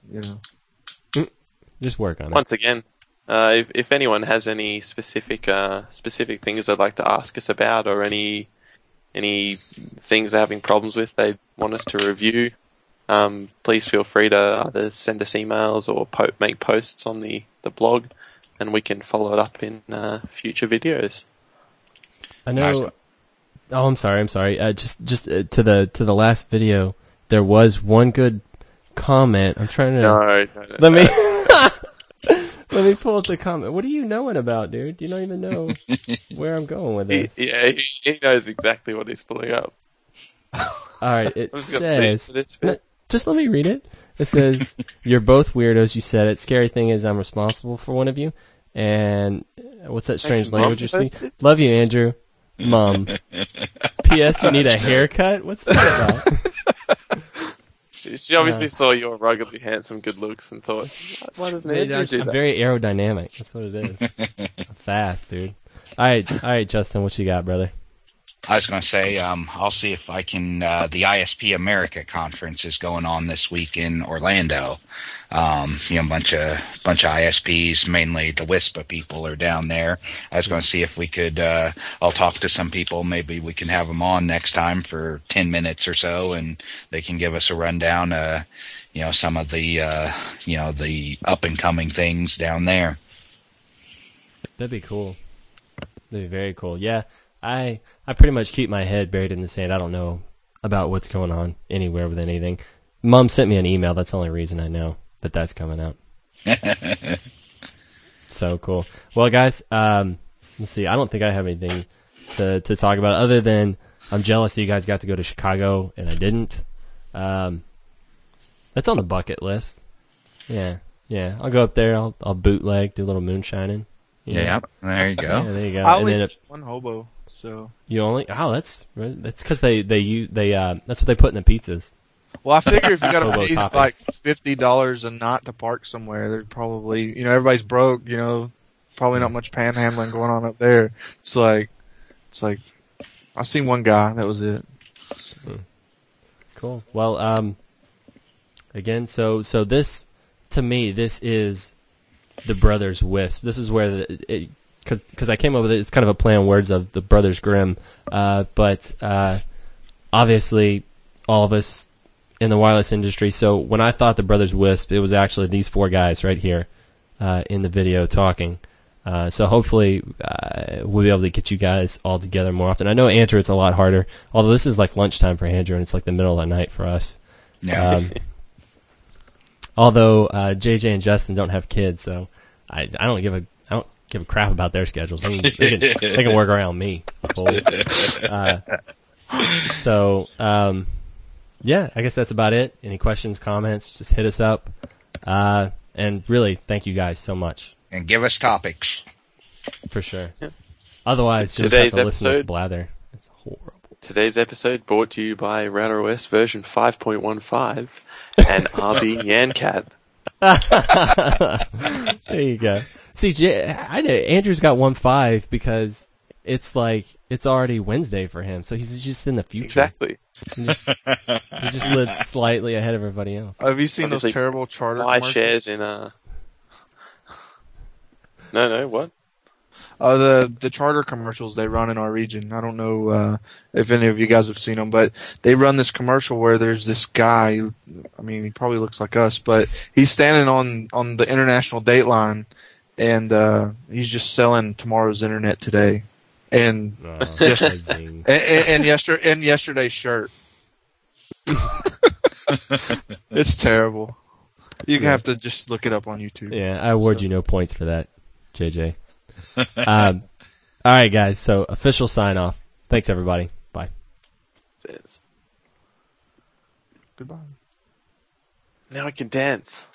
Just work on it. Once again, if anyone has any specific things they'd like to ask us about, or any things they're having problems with they want us to review, please feel free to either send us emails or make posts on the blog, and we can follow it up in future videos. I know. Nice. Oh, I'm sorry. Just to the last video, there was one good comment. I'm trying to. No. Let me let me pull up the comment. What are you knowing about, dude? You don't even know where I'm going with this. He knows exactly what he's pulling up. All right, it I'm just gonna leave says. for this No, bit. just let me read it. It says, "You're both weirdos." You said it. Scary thing is, I'm responsible for one of you. And what's that strange Thanks, language Mom. you're speaking? Love you, Andrew. Mom. P.S. You need a haircut. What's that about? She obviously saw your ruggedly handsome good looks and thought, why doesn't Andrew do I'm that? very aerodynamic. That's what it is. I'm fast, dude. All right, Justin. What you got, brother? I was going to say, I'll see if I can. The ISP America conference is going on this week in Orlando. A bunch of ISPs, mainly the WISPA people, are down there. I was going to see if we could. I'll talk to some people. Maybe we can have them on next time for 10 minutes or so, and they can give us a rundown. Some of the the up and coming things down there. That'd be cool. That'd be very cool. Yeah. I pretty much keep my head buried in the sand. I don't know about what's going on anywhere with anything. Mom sent me an email. That's the only reason I know that that's coming out. So cool. Well, guys, let's see. I don't think I have anything to talk about other than I'm jealous that you guys got to go to Chicago and I didn't. That's on the bucket list. Yeah. I'll go up there. I'll bootleg, do a little moonshining. Yeah, there you go. Yeah, there you go. I And only then one hobo, so. you only that's because they that's what they put in the pizzas. Well, I figure if you got to Hobo pay toppings. like $50 a night to park somewhere, there's probably, everybody's broke, probably not much panhandling going on up there. It's like, I seen one guy, that was it. Cool. Well, again, so this, to me, this is the Brothers Wisp. This is where because I came up with it. It's kind of a play on words of the Brothers Grimm, but obviously all of us in the wireless industry. So when I thought the Brothers Wisp, it was actually these four guys right here in the video talking. So hopefully we'll be able to get you guys all together more often. I know Andrew, it's a lot harder, although this is like lunchtime for Andrew and it's like the middle of the night for us. Yeah. Although JJ and Justin don't have kids, so I don't give a crap about their schedules. They can work around me. Yeah, I guess that's about it. Any questions, comments? Just hit us up. And really, thank you guys so much. And give us topics. For sure. Yeah. Otherwise, you'll just Today's have to listen to us episode- blather. It's horrible. Today's episode brought to you by Router OS version 5.15 and RB Yancat. There you go. See, I know Andrew's got 1.5 because it's like it's already Wednesday for him, so he's just in the future. Exactly. He just lives slightly ahead of everybody else. Have you seen those Obviously, terrible charter Buy commercials? shares in No, what? The charter commercials they run in our region. I don't know if any of you guys have seen them, but they run this commercial where there's this guy. I mean, he probably looks like us, but he's standing on the international date line, and he's just selling tomorrow's internet today, and and yesterday's shirt. It's terrible. You have to just look it up on YouTube. Yeah, I award you no points for that, JJ. All right, guys. So official sign off. Thanks, everybody. Bye. Says. Goodbye. Now I can dance.